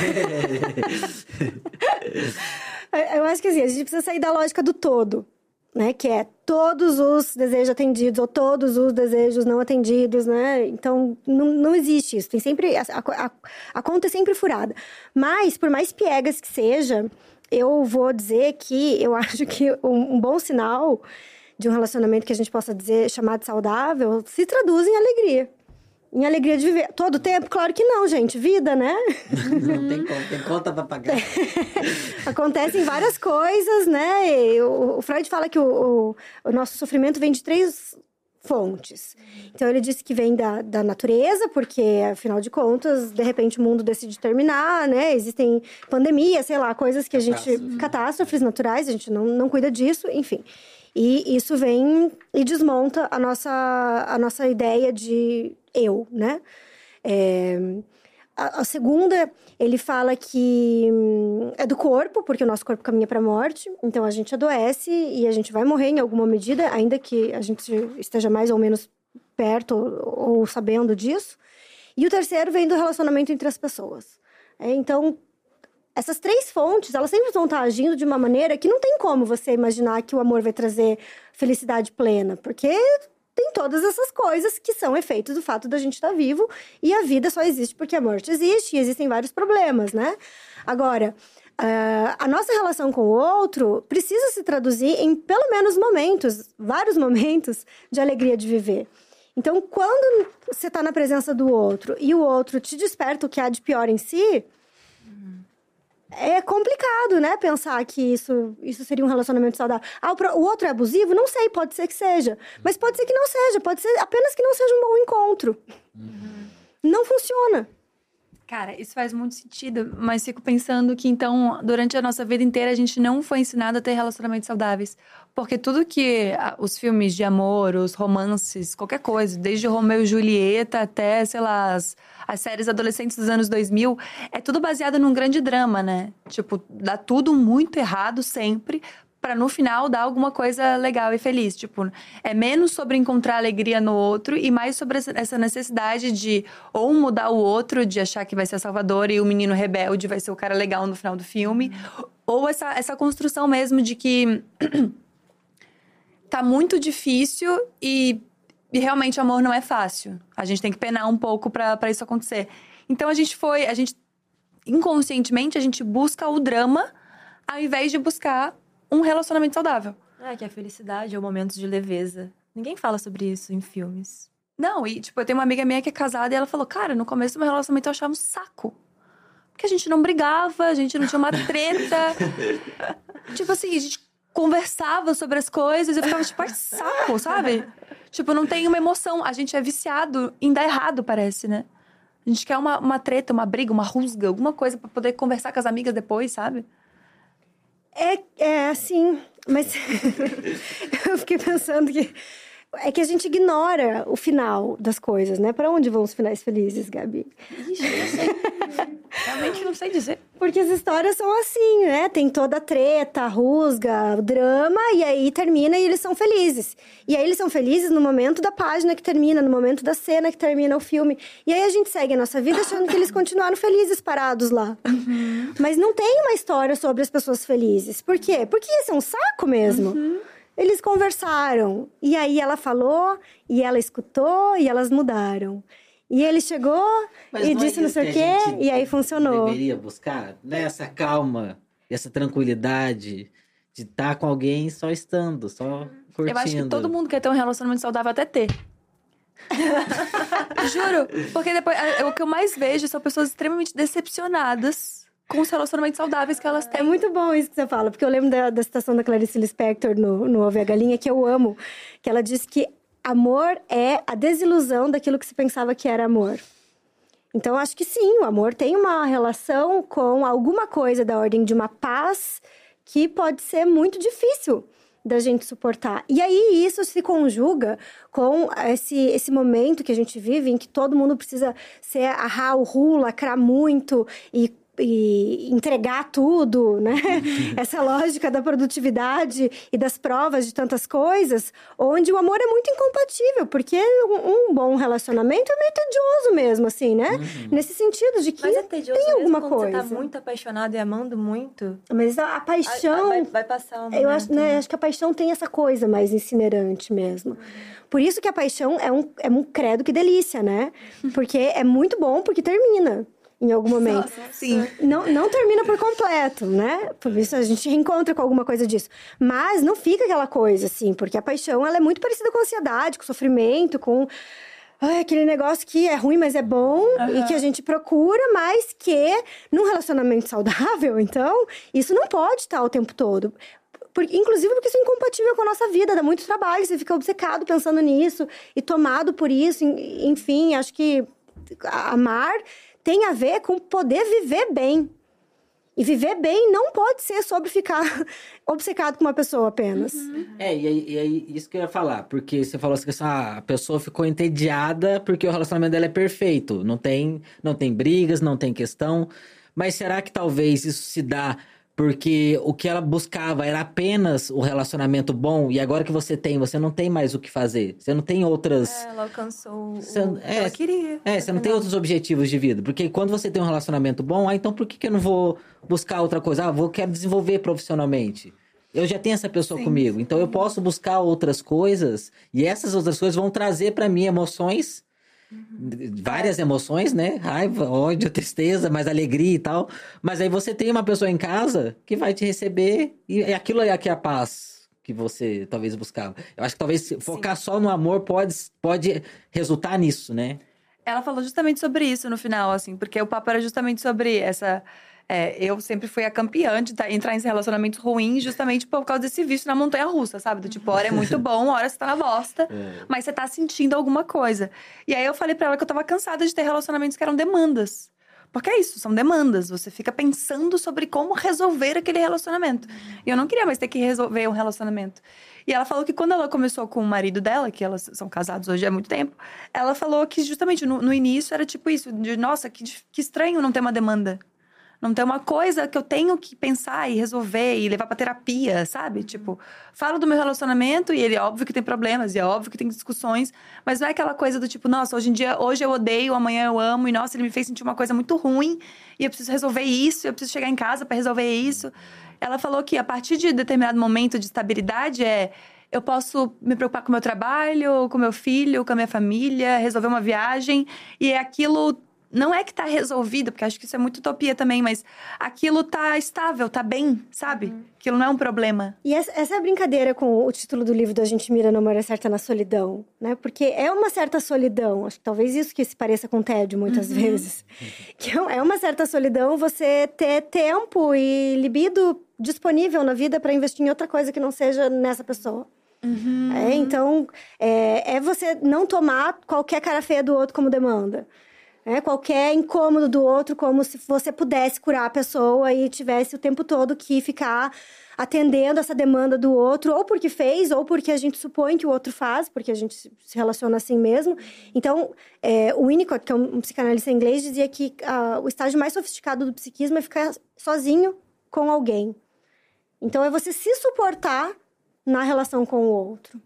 Eu acho que assim, a gente precisa sair da lógica do todo. Né, que é todos os desejos atendidos ou todos os desejos não atendidos, né? Então, não existe isso. Tem sempre... A conta é sempre furada. Mas, por mais piegas que seja, eu vou dizer que eu acho que um bom sinal de um relacionamento que a gente possa dizer chamado saudável se traduz em alegria. Em alegria de viver. Todo o tempo? Claro que não, gente. Vida, né? Não tem como, tem conta pra pagar. Acontecem várias coisas, né? O Freud fala que o nosso sofrimento vem de 3 fontes. Então, ele disse que vem da natureza, porque, afinal de contas, de repente o mundo decide terminar, né? Existem pandemias, sei lá, coisas que a gente... Catástrofes naturais, a gente não cuida disso, enfim. E isso vem e desmonta a nossa ideia de eu, né? A segunda, ele fala que é do corpo, porque o nosso corpo caminha para a morte. Então, a gente adoece e a gente vai morrer em alguma medida, ainda que a gente esteja mais ou menos perto ou sabendo disso. E o terceiro vem do relacionamento entre as pessoas. Então, essas 3 fontes, elas sempre vão estar agindo de uma maneira que não tem como você imaginar que o amor vai trazer felicidade plena. Porque tem todas essas coisas que são efeitos do fato da gente estar vivo. E a vida só existe porque a morte existe e existem vários problemas, né? Agora, a nossa relação com o outro precisa se traduzir em pelo menos vários momentos de alegria de viver. Então, quando você está na presença do outro e o outro te desperta o que há de pior em si... é complicado, né? Pensar que isso seria um relacionamento saudável. O outro é abusivo? Não sei, pode ser que seja. Mas pode ser que não seja, pode ser apenas que não seja um bom encontro. Não funciona. Cara, isso faz muito sentido, mas fico pensando que, então, durante a nossa vida inteira, a gente não foi ensinado a ter relacionamentos saudáveis. Porque tudo que os filmes de amor, os romances, qualquer coisa, desde Romeu e Julieta até, sei lá, as séries adolescentes dos anos 2000, é tudo baseado num grande drama, né? Tipo, dá tudo muito errado sempre, pra no final dar alguma coisa legal e feliz. Tipo, é menos sobre encontrar alegria no outro e mais sobre essa necessidade de ou mudar o outro, de achar que vai ser a salvadora e o menino rebelde vai ser o cara legal no final do filme. Ou essa construção mesmo de que tá muito difícil e realmente o amor não é fácil. A gente tem que penar um pouco pra isso acontecer. Então inconscientemente, a gente busca o drama ao invés de buscar um relacionamento saudável. Que a felicidade é o momento de leveza. Ninguém fala sobre isso em filmes. Não, e tipo, eu tenho uma amiga minha que é casada e ela falou, cara, no começo do meu relacionamento eu achava um saco. Porque a gente não brigava, a gente não tinha uma treta. Tipo assim, a gente conversava sobre as coisas e eu ficava tipo, ai, saco, sabe? Tipo, não tem uma emoção. A gente é viciado em dar errado, parece, né? A gente quer uma treta, uma briga, uma rusga, alguma coisa pra poder conversar com as amigas depois, sabe? É assim, mas eu fiquei pensando que é que a gente ignora o final das coisas, né? Pra onde vão os finais felizes, Gabi? Ixi, não sei. Realmente não sei dizer. Porque as histórias são assim, né? Tem toda a treta, a rusga, o drama, e aí termina e eles são felizes. E aí eles são felizes no momento da página que termina, no momento da cena que termina o filme. E aí a gente segue a nossa vida achando que eles continuaram felizes parados lá. Mas não tem uma história sobre as pessoas felizes. Por quê? Porque isso é um saco mesmo. Eles conversaram, e aí ela falou, e ela escutou, e elas mudaram. E ele chegou e disse não sei o quê, e aí funcionou. Deveria buscar, né? Essa calma, essa tranquilidade de estar com alguém só estando, só curtindo. Eu acho que todo mundo quer ter um relacionamento saudável até ter. Juro, porque depois o que eu mais vejo são pessoas extremamente decepcionadas com os relacionamentos saudáveis que elas têm. É muito bom isso que você fala, porque eu lembro da citação da Clarice Lispector no Ouve a Galinha, que eu amo, que ela diz que amor é a desilusão daquilo que se pensava que era amor. Então, acho que sim, o amor tem uma relação com alguma coisa da ordem de uma paz que pode ser muito difícil da gente suportar. E aí, isso se conjuga com esse momento que a gente vive, em que todo mundo precisa ser a lacrar muito e entregar tudo, né? Essa lógica da produtividade e das provas de tantas coisas, onde o amor é muito incompatível, porque um bom relacionamento é meio tedioso mesmo, assim, né? Nesse sentido de que mas é tedioso tem alguma mesmo quando coisa. Você tá muito apaixonado e amando muito. Mas a paixão... Vai passar um eu acho, né, acho que a paixão tem essa coisa mais incinerante mesmo. Por isso que a paixão é um credo que delícia, né? Porque é muito bom, porque termina. Em algum momento. Nossa, sim. Não termina por completo, né? Por isso a gente reencontra com alguma coisa disso. Mas não fica aquela coisa, assim, porque a paixão, ela é muito parecida com a ansiedade, com o sofrimento, com aquele negócio que é ruim, mas é bom, e que a gente procura, mas que num relacionamento saudável, então, isso não pode estar o tempo todo. Inclusive porque isso é incompatível com a nossa vida, dá muito trabalho, você fica obcecado pensando nisso, e tomado por isso, enfim, acho que amar tem a ver com poder viver bem. E viver bem não pode ser sobre ficar obcecado com uma pessoa apenas. E aí, isso que eu ia falar. Porque você falou assim, a pessoa ficou entediada porque o relacionamento dela é perfeito. Não tem brigas, não tem questão. Mas será que talvez isso se dá porque o que ela buscava era apenas o relacionamento bom, e agora que você não tem mais o que fazer. Você não tem outras... Ela alcançou o que ela queria. Você não tem outros objetivos de vida. Porque quando você tem um relacionamento bom, então por que eu não vou buscar outra coisa? quero desenvolver profissionalmente. Eu já tenho essa pessoa comigo, então eu posso buscar outras coisas, e essas outras coisas vão trazer para mim emoções, várias emoções, né? Raiva, ódio, tristeza, mais alegria e tal. Mas aí você tem uma pessoa em casa que vai te receber, e aquilo é a paz que você talvez buscava. Eu acho que talvez focar só no amor pode resultar nisso, né? Ela falou justamente sobre isso no final, assim, porque o papo era justamente sobre Eu sempre fui a campeã de entrar em relacionamentos ruins justamente por causa desse vício na montanha-russa, sabe? Do tipo, hora é muito bom, hora você tá na bosta, mas você tá sentindo alguma coisa. E aí eu falei pra ela que eu tava cansada de ter relacionamentos que eram demandas. Porque é isso, são demandas. Você fica pensando sobre como resolver aquele relacionamento. E eu não queria mais ter que resolver um relacionamento. E ela falou que quando ela começou com o marido dela, que elas são casados hoje há muito tempo, ela falou que justamente no início era tipo isso, de nossa, que estranho não ter uma demanda. Não ter uma coisa que eu tenho que pensar e resolver e levar pra terapia, sabe? Tipo, falo do meu relacionamento e ele é óbvio que tem problemas, e é óbvio que tem discussões, mas não é aquela coisa do tipo, nossa, hoje eu odeio, amanhã eu amo, e nossa, ele me fez sentir uma coisa muito ruim, e eu preciso resolver isso, eu preciso chegar em casa pra resolver isso. Ela falou que a partir de determinado momento de estabilidade eu posso me preocupar com o meu trabalho, com o meu filho, com a minha família, resolver uma viagem, e aquilo não é que tá resolvido, porque acho que isso é muito utopia também, mas aquilo tá estável, tá bem, sabe? Aquilo não é um problema. E essa é a brincadeira com o título do livro do A Gente Mira no Amor é Certa na Solidão, né? Porque é uma certa solidão, acho que talvez isso que se pareça com tédio muitas vezes. Que é uma certa solidão você ter tempo e libido disponível na vida para investir em outra coisa que não seja nessa pessoa. Então, é você não tomar qualquer cara feia do outro como demanda. Qualquer incômodo do outro, como se você pudesse curar a pessoa e tivesse o tempo todo que ficar atendendo essa demanda do outro, ou porque fez, ou porque a gente supõe que o outro faz, porque a gente se relaciona assim mesmo. Então, o Winnicott, que é um psicanalista inglês, dizia que o estágio mais sofisticado do psiquismo é ficar sozinho com alguém. Então, é você se suportar na relação com o outro.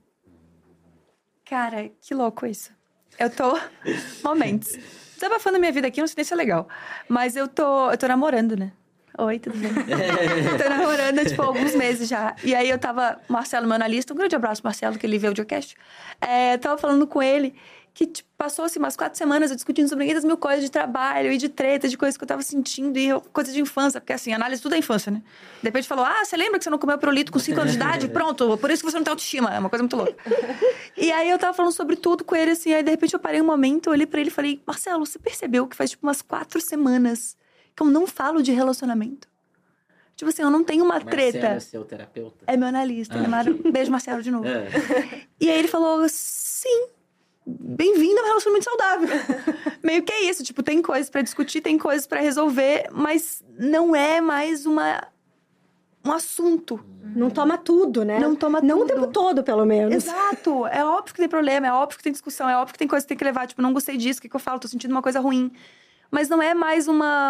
Cara, que louco isso. Eu tô... Momentos. Desabafando a minha vida aqui, não sei nem se é legal. Mas eu tô namorando, né? Oi, tudo bem? Tô namorando, tipo, há alguns meses já. E aí eu tava... Marcelo, meu analista, um grande abraço, Marcelo, que ele veio o podcast. Tava falando com ele que tipo, passou, assim, umas 4 semanas eu discutindo sobre 500 mil coisas de trabalho e de treta, de coisas que eu tava sentindo e coisa de infância. Porque, assim, análise tudo é infância, né? De repente falou, você lembra que você não comeu pirulito com 5 anos de idade? Pronto, por isso que você não tem autoestima. É uma coisa muito louca. E aí eu tava falando sobre tudo com ele, assim. Aí, de repente, eu parei um momento, olhei pra ele e falei, Marcelo, você percebeu que faz, tipo, umas 4 semanas que eu não falo de relacionamento? Tipo assim, eu não tenho uma treta. Marcelo é seu terapeuta? É meu analista. Beijo, Marcelo, de novo. E aí ele falou, sim. Bem-vindo a um relacionamento saudável. Meio que é isso, tipo, tem coisas pra discutir, tem coisas pra resolver, mas não é mais um assunto. Não toma tudo, né? Não toma Não tudo. o tempo todo, pelo menos. Exato. É óbvio que tem problema, é óbvio que tem discussão, é óbvio que tem coisa que tem que levar. Tipo, não gostei disso, o que eu falo? Tô sentindo uma coisa ruim. Mas não é mais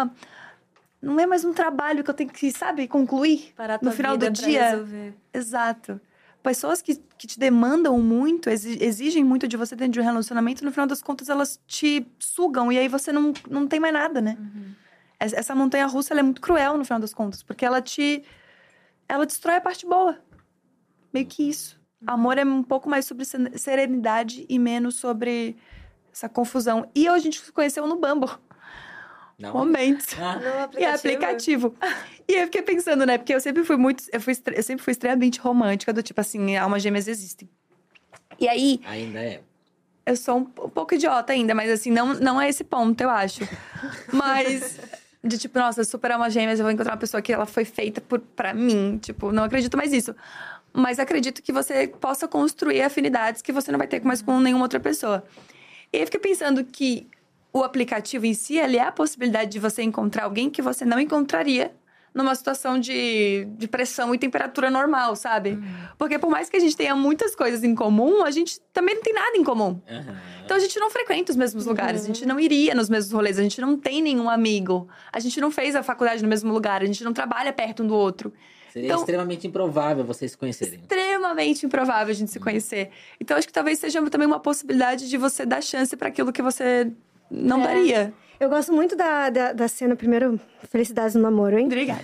não é mais um trabalho que eu tenho que, sabe, concluir Parar no final do dia. Resolver. Exato. Pessoas que te demandam muito, exigem muito de você dentro de um relacionamento, no final das contas elas te sugam e aí você não tem mais nada, né? Essa montanha-russa, ela é muito cruel no final das contas, porque ela destrói a parte boa. Meio que isso. Amor é um pouco mais sobre serenidade e menos sobre essa confusão. E a gente se conheceu no Bumble. Não. Momentos. No E é aplicativo. E eu fiquei pensando, né? Porque eu sempre fui extremamente romântica, do tipo assim, almas gêmeas existem. E aí... Ainda é. Eu sou um pouco idiota ainda, mas assim, não é esse ponto, eu acho. Mas... De tipo, nossa, super almas gêmeas, eu vou encontrar uma pessoa que ela foi feita pra mim. Tipo, não acredito mais nisso. Mas acredito que você possa construir afinidades que você não vai ter mais com nenhuma outra pessoa. E eu fiquei pensando que o aplicativo em si, ele é a possibilidade de você encontrar alguém que você não encontraria numa situação de pressão e temperatura normal, sabe? Porque por mais que a gente tenha muitas coisas em comum, a gente também não tem nada em comum. Então a gente não frequenta os mesmos lugares, a gente não iria nos mesmos rolês, a gente não tem nenhum amigo, a gente não fez a faculdade no mesmo lugar, a gente não trabalha perto um do outro. Seria extremamente improvável vocês se conhecerem. Extremamente improvável a gente se conhecer. Então acho que talvez seja também uma possibilidade de você dar chance para aquilo que você não daria. Eu gosto muito da cena, primeiro, felicidades no namoro, hein? Obrigada.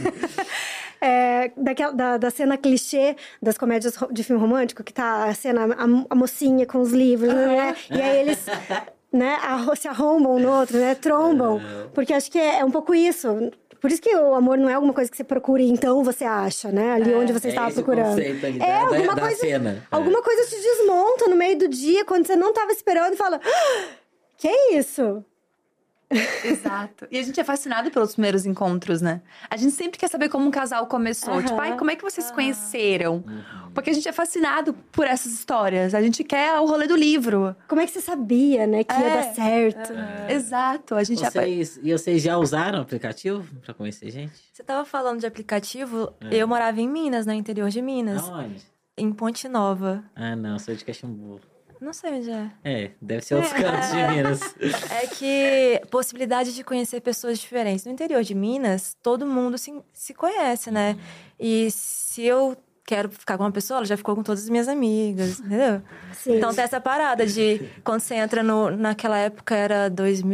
Da cena clichê das comédias de filme romântico, que tá a cena, a mocinha com os livros, né? E aí eles, né, se arrombam no outro, né? Trombam. Porque acho que é um pouco isso. Por isso que o amor não é alguma coisa que você procura e então você acha, né? Ali onde você estava procurando. Ali alguma da coisa, cena. Alguma coisa te desmonta no meio do dia, quando você não estava esperando e fala... Que é isso? Exato. E a gente é fascinado pelos primeiros encontros, né? A gente sempre quer saber como um casal começou. Tipo, ai, como é que vocês se conheceram? Porque a gente é fascinado por essas histórias. A gente quer o rolê do livro. Como é que você sabia, né, que ia dar certo? Exato. A gente Vocês já usaram o aplicativo pra conhecer gente? Você tava falando de aplicativo, eu morava em Minas, no interior de Minas. Aonde? Em Ponte Nova. Ah, não, sou de Caxambu. Não sei onde é. É, deve ser outros cantos de Minas. É que possibilidade de conhecer pessoas diferentes. No interior de Minas, todo mundo se conhece, né? E se eu quero ficar com uma pessoa, ela já ficou com todas as minhas amigas, entendeu? Sim. Então tem essa parada de... Quando você entra naquela época, era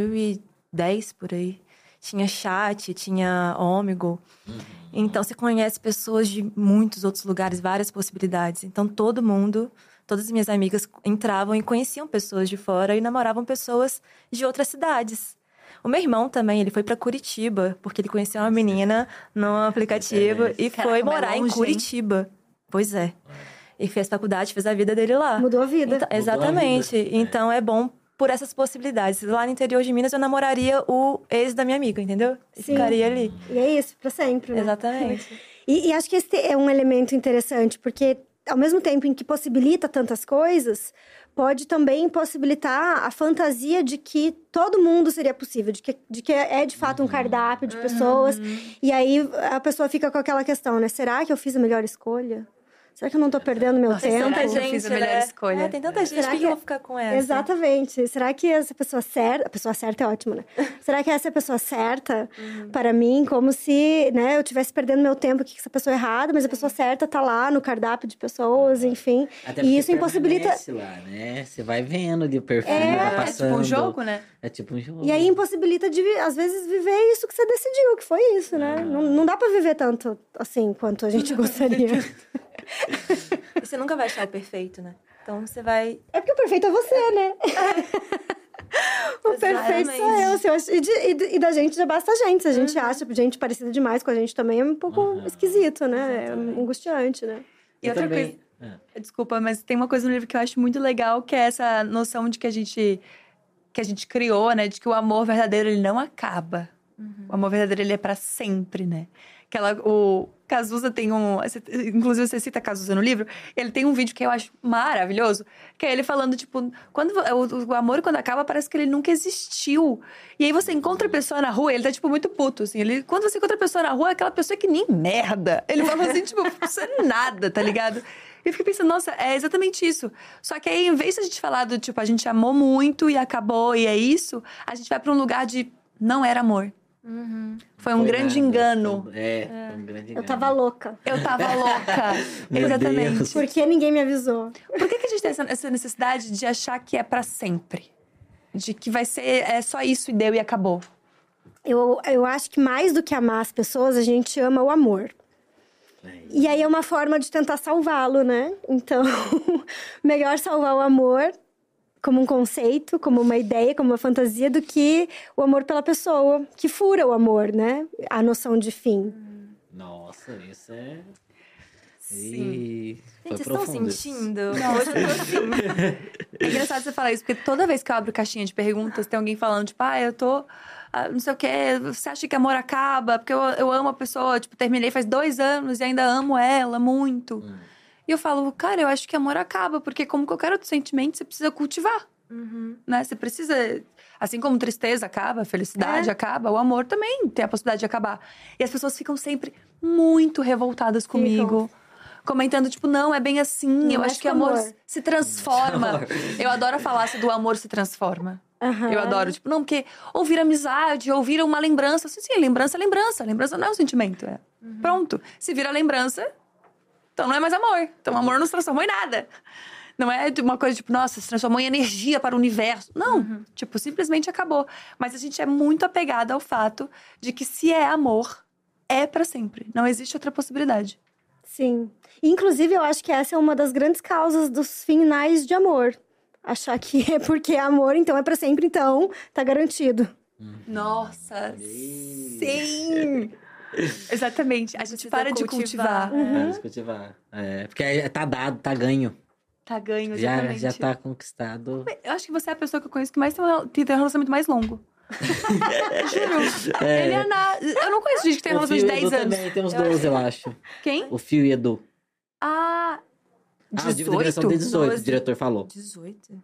2010, por aí. Tinha chat, tinha Omegle. Então você conhece pessoas de muitos outros lugares, várias possibilidades. Então todo mundo... Todas as minhas amigas entravam e conheciam pessoas de fora e namoravam pessoas de outras cidades. O meu irmão também, ele foi pra Curitiba, porque ele conheceu uma menina no aplicativo e foi morar em Curitiba. Pois é. E fez faculdade, fez a vida dele lá. Mudou a vida. Então, exatamente. Então é bom por essas possibilidades. Lá no interior de Minas, eu namoraria o ex da minha amiga, entendeu? E ficaria ali. E é isso, pra sempre, né? Exatamente. E acho que esse é um elemento interessante, porque ao mesmo tempo em que possibilita tantas coisas, pode também possibilitar a fantasia de que todo mundo seria possível, de que é de fato um cardápio de pessoas. E aí a pessoa fica com aquela questão, né? Será que eu fiz a melhor escolha? Será que eu não tô perdendo meu tempo? Será que eu fiz a melhor escolha? Tem tanta gente, Será por que que eu vou ficar com essa? Exatamente. Será que essa pessoa certa... A pessoa certa é ótima, né? Será que essa é a pessoa certa para mim? Como se, né, eu estivesse perdendo meu tempo aqui com essa pessoa errada, mas a pessoa certa tá lá no cardápio de pessoas, enfim. Até E isso impossibilita... lá, né? Você vai vendo ali o perfil, vai É passando. tipo um jogo, né? É tipo um jogo. E aí impossibilita de, às vezes, viver isso que você decidiu, que foi isso, né? Não dá pra viver tanto assim quanto a gente gostaria. E você nunca vai achar o perfeito, né? Então você vai... É porque o perfeito é você, né? O perfeito sou eu. Se eu acho- e da gente já basta a gente. Se a gente acha gente parecida demais com a gente também, é um pouco esquisito, né? É angustiante, né? E outra coisa... Desculpa, mas tem uma coisa no livro que eu acho muito legal, que é essa noção de que a gente criou, né? De que o amor verdadeiro, ele não acaba. O amor verdadeiro, ele é pra sempre, né? O Cazuza tem inclusive você cita Cazuza no livro, ele tem um vídeo que eu acho maravilhoso, que é ele falando, tipo, quando o amor, quando acaba, parece que ele nunca existiu. E aí você encontra a pessoa na rua, ele tá, tipo, muito puto, assim. Quando você encontra a pessoa na rua, é aquela pessoa que nem merda. Ele fala assim, tipo, isso é nada, tá ligado? E eu fiquei pensando, nossa, é exatamente isso. Só que aí, em vez de a gente falar do, tipo, a gente amou muito e acabou e é isso, a gente vai pra um lugar de não era amor. Foi um grande engano. Foi um grande engano. Eu tava louca. Eu tava louca. Meu Exatamente. Deus. Por que ninguém me avisou? Por que a gente tem essa necessidade de achar que é pra sempre? De que vai ser só isso e deu e acabou? Eu acho que mais do que amar as pessoas, a gente ama o amor. E aí é uma forma de tentar salvá-lo, né? Então, melhor salvar o amor como um conceito, como uma ideia, como uma fantasia, do que o amor pela pessoa, que fura o amor, né? A noção de fim. Nossa, isso é... Sim. Gente, vocês estão sentindo? É engraçado você falar isso, porque toda vez que eu abro caixinha de perguntas, tem alguém falando, tipo, eu tô... não sei o quê, você acha que amor acaba? Porque eu amo a pessoa, tipo, terminei faz 2 anos e ainda amo ela muito. E eu falo, cara, eu acho que amor acaba, porque como qualquer outro sentimento, você precisa cultivar. Né? Você precisa... Assim como tristeza acaba, felicidade acaba, o amor também tem a possibilidade de acabar. E as pessoas ficam sempre muito revoltadas comigo. Comentando, tipo, não, é bem assim. Eu acho que amor se transforma. Eu adoro a falácia do amor se transforma. Eu adoro, tipo, não, porque ouvir amizade, ouvir uma lembrança. Sim, lembrança é lembrança. Lembrança não é um sentimento. Pronto. Se vira lembrança, então não é mais amor. Então o amor não se transformou em nada. Não é uma coisa tipo, nossa, se transformou em energia para o universo. Não, tipo, simplesmente acabou. Mas a gente é muito apegada ao fato de que se é amor, é pra sempre. Não existe outra possibilidade. Sim. Inclusive, eu acho que essa é uma das grandes causas dos finais de amor. Achar que é porque é amor, então é pra sempre, então tá garantido. Nossa, sim! Exatamente. A gente para de cultivar. Para de cultivar. Porque tá dado, tá ganho. Tá ganho, exatamente. Já tá conquistado. Eu acho que você é a pessoa que eu conheço que tem um relacionamento mais longo. Juro. Ele é Eu não conheço gente que tem O relação de Fio 10 e Edu anos. também tem uns 12, eu acho. Quem? O Fio e Edu. Ah, A direção tem 18, o diretor falou. 18?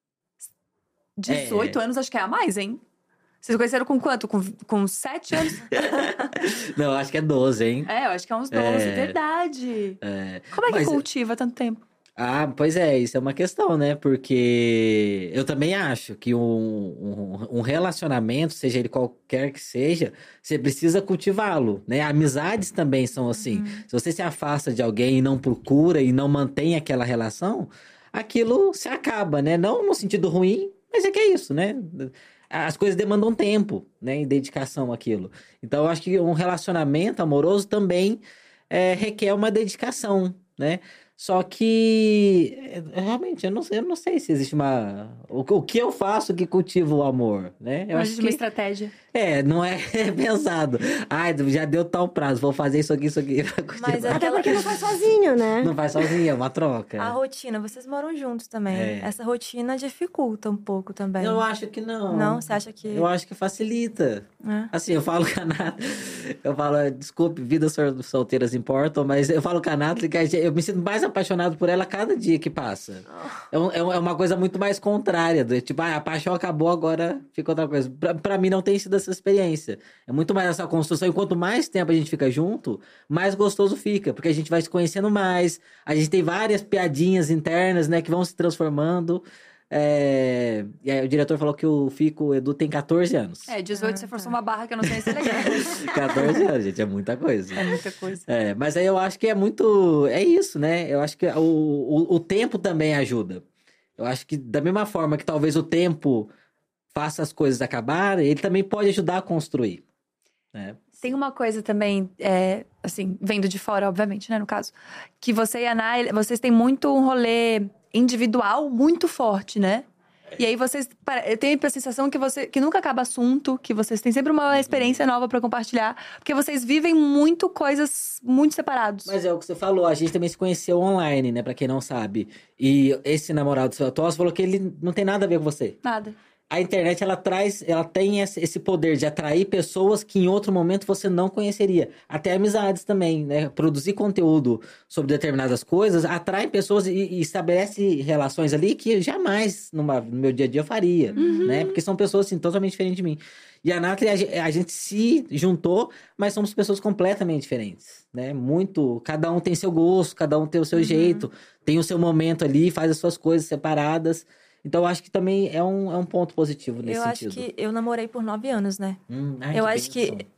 18 anos acho que é a mais, hein? Vocês conheceram com quanto? Com 7 anos? Não, acho que é 12, hein? Eu acho que é uns 12, verdade. Como é que Mas- cultiva tanto tempo? Ah, pois é, isso é uma questão, né? Porque eu também acho que um relacionamento, seja ele qualquer que seja, você precisa cultivá-lo, né? Amizades também são assim. Se você se afasta de alguém e não procura e não mantém aquela relação, aquilo se acaba, né? Não no sentido ruim, mas é que é isso, né? As coisas demandam tempo, né? E dedicação àquilo. Então, eu acho que um relacionamento amoroso também requer uma dedicação, né? Só que, realmente, eu não sei se existe o que eu faço que cultiva o amor, né? Eu acho Uma que estratégia. não é pensado. Ai, já deu tal prazo, vou fazer isso aqui pra cultivar. Mas Até porque não faz sozinho, né? Não faz sozinho, é uma troca. A rotina, vocês moram juntos também. Essa rotina dificulta um pouco também. Eu acho que não. Não? Você acha que... Eu acho que facilita. É. Assim, eu falo com a Nathalie, desculpe, vidas solteiras importam, mas eu falo com a Nathalie que eu me sinto mais apaixonado por ela a cada dia que passa. É uma coisa muito mais contrária, tipo, a paixão acabou, agora fica outra coisa. Pra mim não tem sido essa experiência. É muito mais essa construção, e quanto mais tempo a gente fica junto, mais gostoso fica, porque a gente vai se conhecendo mais, a gente tem várias piadinhas internas, né, que vão se transformando. E aí o diretor falou que o Edu tem 14 anos. 18 você forçou uma barra que eu não sei se é legal. 14 anos, gente, é muita coisa. É muita coisa. Mas aí eu acho que é muito... É isso, né? Eu acho que o tempo também ajuda. Eu acho que da mesma forma que talvez o tempo faça as coisas acabarem, ele também pode ajudar a construir, né? Tem uma coisa também, assim, vendo de fora, obviamente, né, no caso, que você e a Ana, vocês têm muito um rolê individual muito forte, né? E aí eu tenho a sensação que nunca acaba assunto, que vocês têm sempre uma experiência nova pra compartilhar, porque vocês vivem muito coisas muito separados. Mas é o que você falou, a gente também se conheceu online, né, pra quem não sabe. E esse namorado seu atual, você falou que ele não tem nada a ver com você. Nada. A internet, ela tem esse poder de atrair pessoas que em outro momento você não conheceria. Até amizades também, né? Produzir conteúdo sobre determinadas coisas atrai pessoas e estabelece relações ali que jamais no meu dia a dia eu faria, né? Porque são pessoas, assim, totalmente diferentes de mim. E a Nathalie, a gente se juntou, mas somos pessoas completamente diferentes, né? Cada um tem seu gosto, cada um tem o seu jeito, tem o seu momento ali, faz as suas coisas separadas. Então, eu acho que também é um ponto positivo nesse sentido. Eu acho que eu namorei por 9 anos, né? Ai, eu acho que...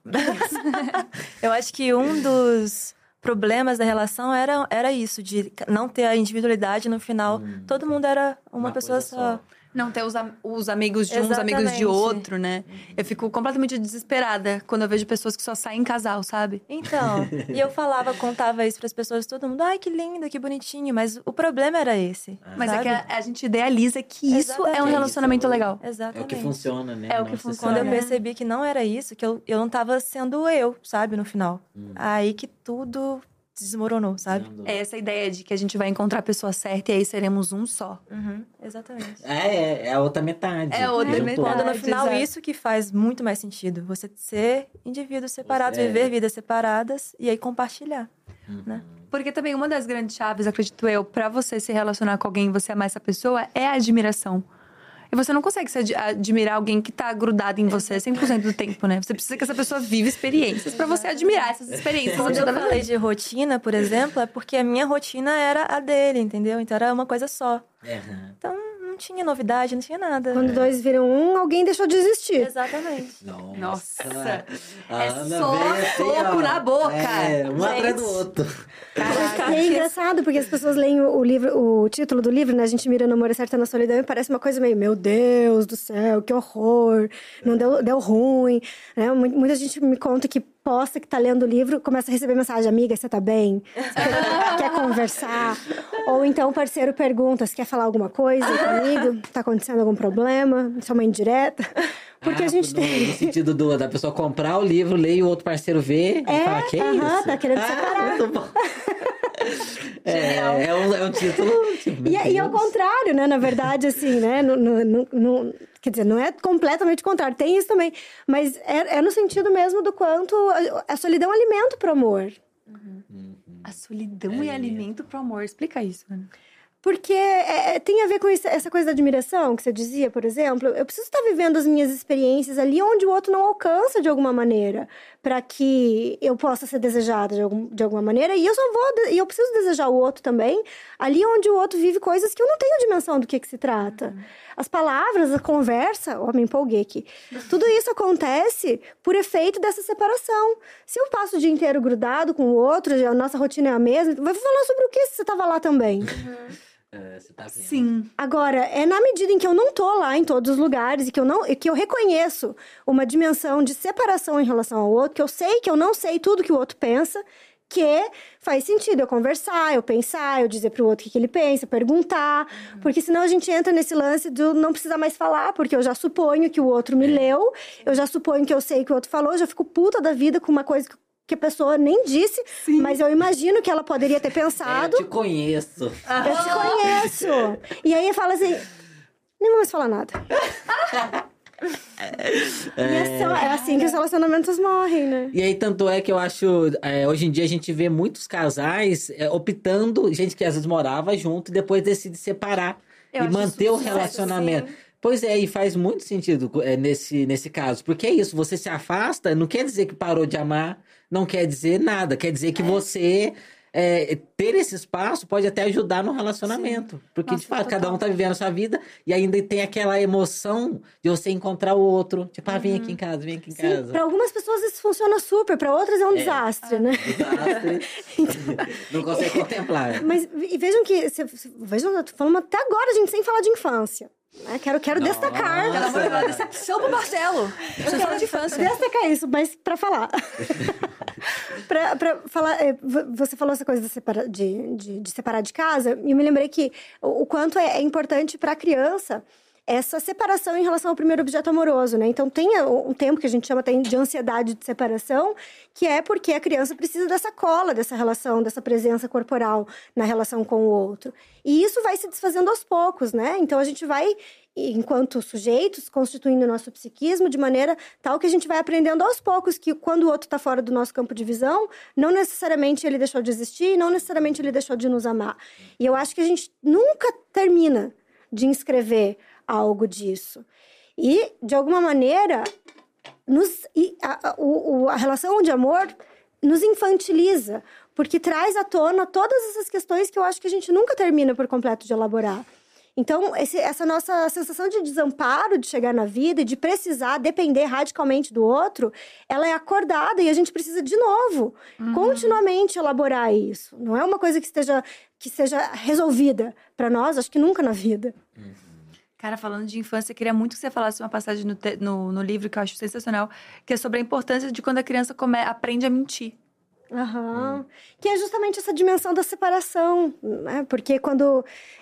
eu acho que um dos problemas da relação era isso, de não ter a individualidade no final. Todo mundo era uma pessoa só. Não ter os amigos de uns, Exatamente. amigos de outro, né? Eu fico completamente desesperada quando eu vejo pessoas que só saem em casal, sabe? Então, e eu contava isso pras pessoas, todo mundo, ai, que lindo, que bonitinho, mas o problema era esse. Mas sabe? é que a gente idealiza que isso é um Exatamente. relacionamento legal. É Exatamente. o que funciona, né? É o que Nossa funciona. Quando eu Senhora. percebi que não era isso, que eu não tava sendo eu, sabe, no final. Aí que tudo desmoronou, sabe? É essa ideia de que a gente vai encontrar a pessoa certa e aí seremos um só. Exatamente. É a outra metade. É a outra Juntou. metade. Quando no final exato. isso que faz muito mais sentido. Você ser indivíduos separados, Você é. viver vidas separadas e aí compartilhar, né? Porque também uma das grandes chaves, acredito eu, pra você se relacionar com alguém e você amar essa pessoa é a admiração. E você não consegue admirar alguém que tá grudado em você 100% do tempo, né? Você precisa que essa pessoa viva experiências pra você admirar essas experiências. Quando Você eu tá falei de rotina, por exemplo, é porque a minha rotina era a dele, entendeu? Então era uma coisa só. Então não tinha novidade, não tinha nada. Quando dois viram um, alguém deixou de existir. Exatamente. Nossa. A É Ana só veio assim, soco ó. na boca. Um atrás do outro. E é engraçado, porque as pessoas leem o título do livro, né? A gente mira no amor é certa na solidão e parece uma coisa meio, meu Deus do céu, que horror, não deu ruim. Né? Muita gente me conta que posta que tá lendo o livro, começa a receber mensagem, amiga, você tá bem? Você quer conversar? Ou então o parceiro pergunta, você quer falar alguma coisa comigo? Tá acontecendo algum problema? Isso é uma indireta? Porque a gente tem... No sentido da pessoa comprar o livro, ler e o outro parceiro ver e falar, que isso? tá querendo separar. Muito bom. É um título... Tipo, E ao contrário, né? Na verdade, assim, né? Quer dizer, não é completamente contrário. Tem isso também. Mas é no sentido mesmo do quanto a solidão é alimento pro amor. A solidão é alimento pro amor. Explica isso, Ana. Porque tem a ver com isso, essa coisa da admiração que você dizia, por exemplo. Eu preciso estar vivendo as minhas experiências ali onde o outro não alcança de alguma maneira, para que eu possa ser desejada de alguma maneira. E eu preciso desejar o outro também, ali onde o outro vive coisas que eu não tenho dimensão do que se trata. As palavras, a conversa, me empolguei aqui. Tudo isso acontece por efeito dessa separação. Se eu passo o dia inteiro grudado com o outro, a nossa rotina é a mesma, vai falar sobre o que se você estava lá também? Você tá vendo. Sim. Agora, é na medida em que eu não tô lá em todos os lugares e que eu reconheço uma dimensão de separação em relação ao outro, que eu sei que eu não sei tudo que o outro pensa, que faz sentido eu conversar, eu pensar, eu dizer pro outro o que ele pensa, perguntar. Porque senão a gente entra nesse lance de não precisar mais falar, porque eu já suponho que o outro me leu, eu já suponho que eu sei que o outro falou, eu já fico puta da vida com uma coisa que a pessoa nem disse, mas eu imagino que ela poderia ter pensado. Eu te conheço. Eu te conheço. E aí fala assim, nem vou mais falar nada. É assim que os relacionamentos morrem, né? E aí, tanto é que eu acho... hoje em dia, a gente vê muitos casais optando... Gente que às vezes morava junto e depois decide separar. Eu e acho manter isso o relacionamento. sim. Pois é, e faz muito sentido nesse caso. Porque é isso, você se afasta, não quer dizer que parou de amar, não quer dizer nada. Quer dizer que você... ter esse espaço pode até ajudar no relacionamento. Sim. Porque, de fato, cada um tá vivendo a sua vida e ainda tem aquela emoção de você encontrar o outro. Tipo, vem aqui em casa, vem aqui em casa. Pra algumas pessoas isso funciona super, pra outras é um desastre, né? Desastre. Não consegue contemplar. Mas e vejam que... Vejam, eu tô falando até agora, gente, sem falar de infância. Né? Quero destacar. Pelo amor de Deus, decepção pro Marcelo. Você fala de infância. Destacar isso, mas pra falar. pra falar, você falou essa coisa de separar de casa, e eu me lembrei que o quanto é importante pra criança essa separação em relação ao primeiro objeto amoroso, né? Então, tem um tempo que a gente chama até de ansiedade de separação, que é porque a criança precisa dessa cola, dessa relação, dessa presença corporal na relação com o outro. E isso vai se desfazendo aos poucos, né? Então, a gente vai, enquanto sujeitos, constituindo o nosso psiquismo de maneira tal que a gente vai aprendendo aos poucos que quando o outro está fora do nosso campo de visão, não necessariamente ele deixou de existir, não necessariamente ele deixou de nos amar. E eu acho que a gente nunca termina de inscrever algo disso. E, de alguma maneira, a relação de amor nos infantiliza, porque traz à tona todas essas questões que eu acho que a gente nunca termina por completo de elaborar. Então, essa nossa sensação de desamparo de chegar na vida e de precisar depender radicalmente do outro, ela é acordada e a gente precisa, de novo, continuamente elaborar isso. Não é uma coisa que seja resolvida para nós, acho que nunca na vida. Cara, falando de infância, eu queria muito que você falasse uma passagem no livro que eu acho sensacional, que é sobre a importância de quando a criança aprende a mentir. Que é justamente essa dimensão da separação, né? Porque quando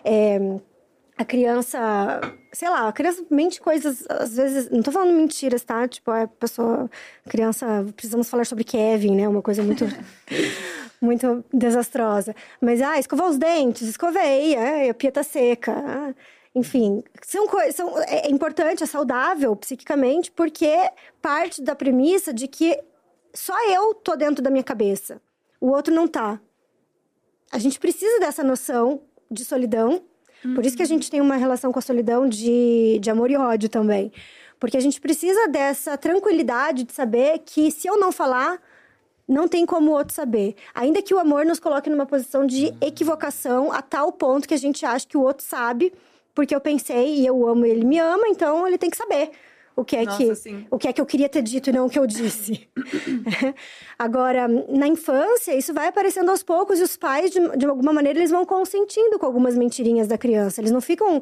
a criança, sei lá, a criança mente coisas, às vezes, não tô falando mentiras, tá? Tipo, criança, precisamos falar sobre Kevin, né? Uma coisa muito... muito desastrosa. Mas, escovar os dentes, escovei, a pia tá seca, enfim, é importante, é saudável psiquicamente, porque parte da premissa de que só eu tô dentro da minha cabeça, o outro não tá. A gente precisa dessa noção de solidão, por isso que a gente tem uma relação com a solidão de amor e ódio também. Porque a gente precisa dessa tranquilidade de saber que se eu não falar, não tem como o outro saber. Ainda que o amor nos coloque numa posição de equivocação a tal ponto que a gente acha que o outro sabe, porque eu pensei e eu amo e ele me ama, então ele tem que saber o que é que eu queria ter dito e não o que eu disse. Agora, na infância, isso vai aparecendo aos poucos e os pais, de alguma maneira, eles vão consentindo com algumas mentirinhas da criança. Eles não ficam...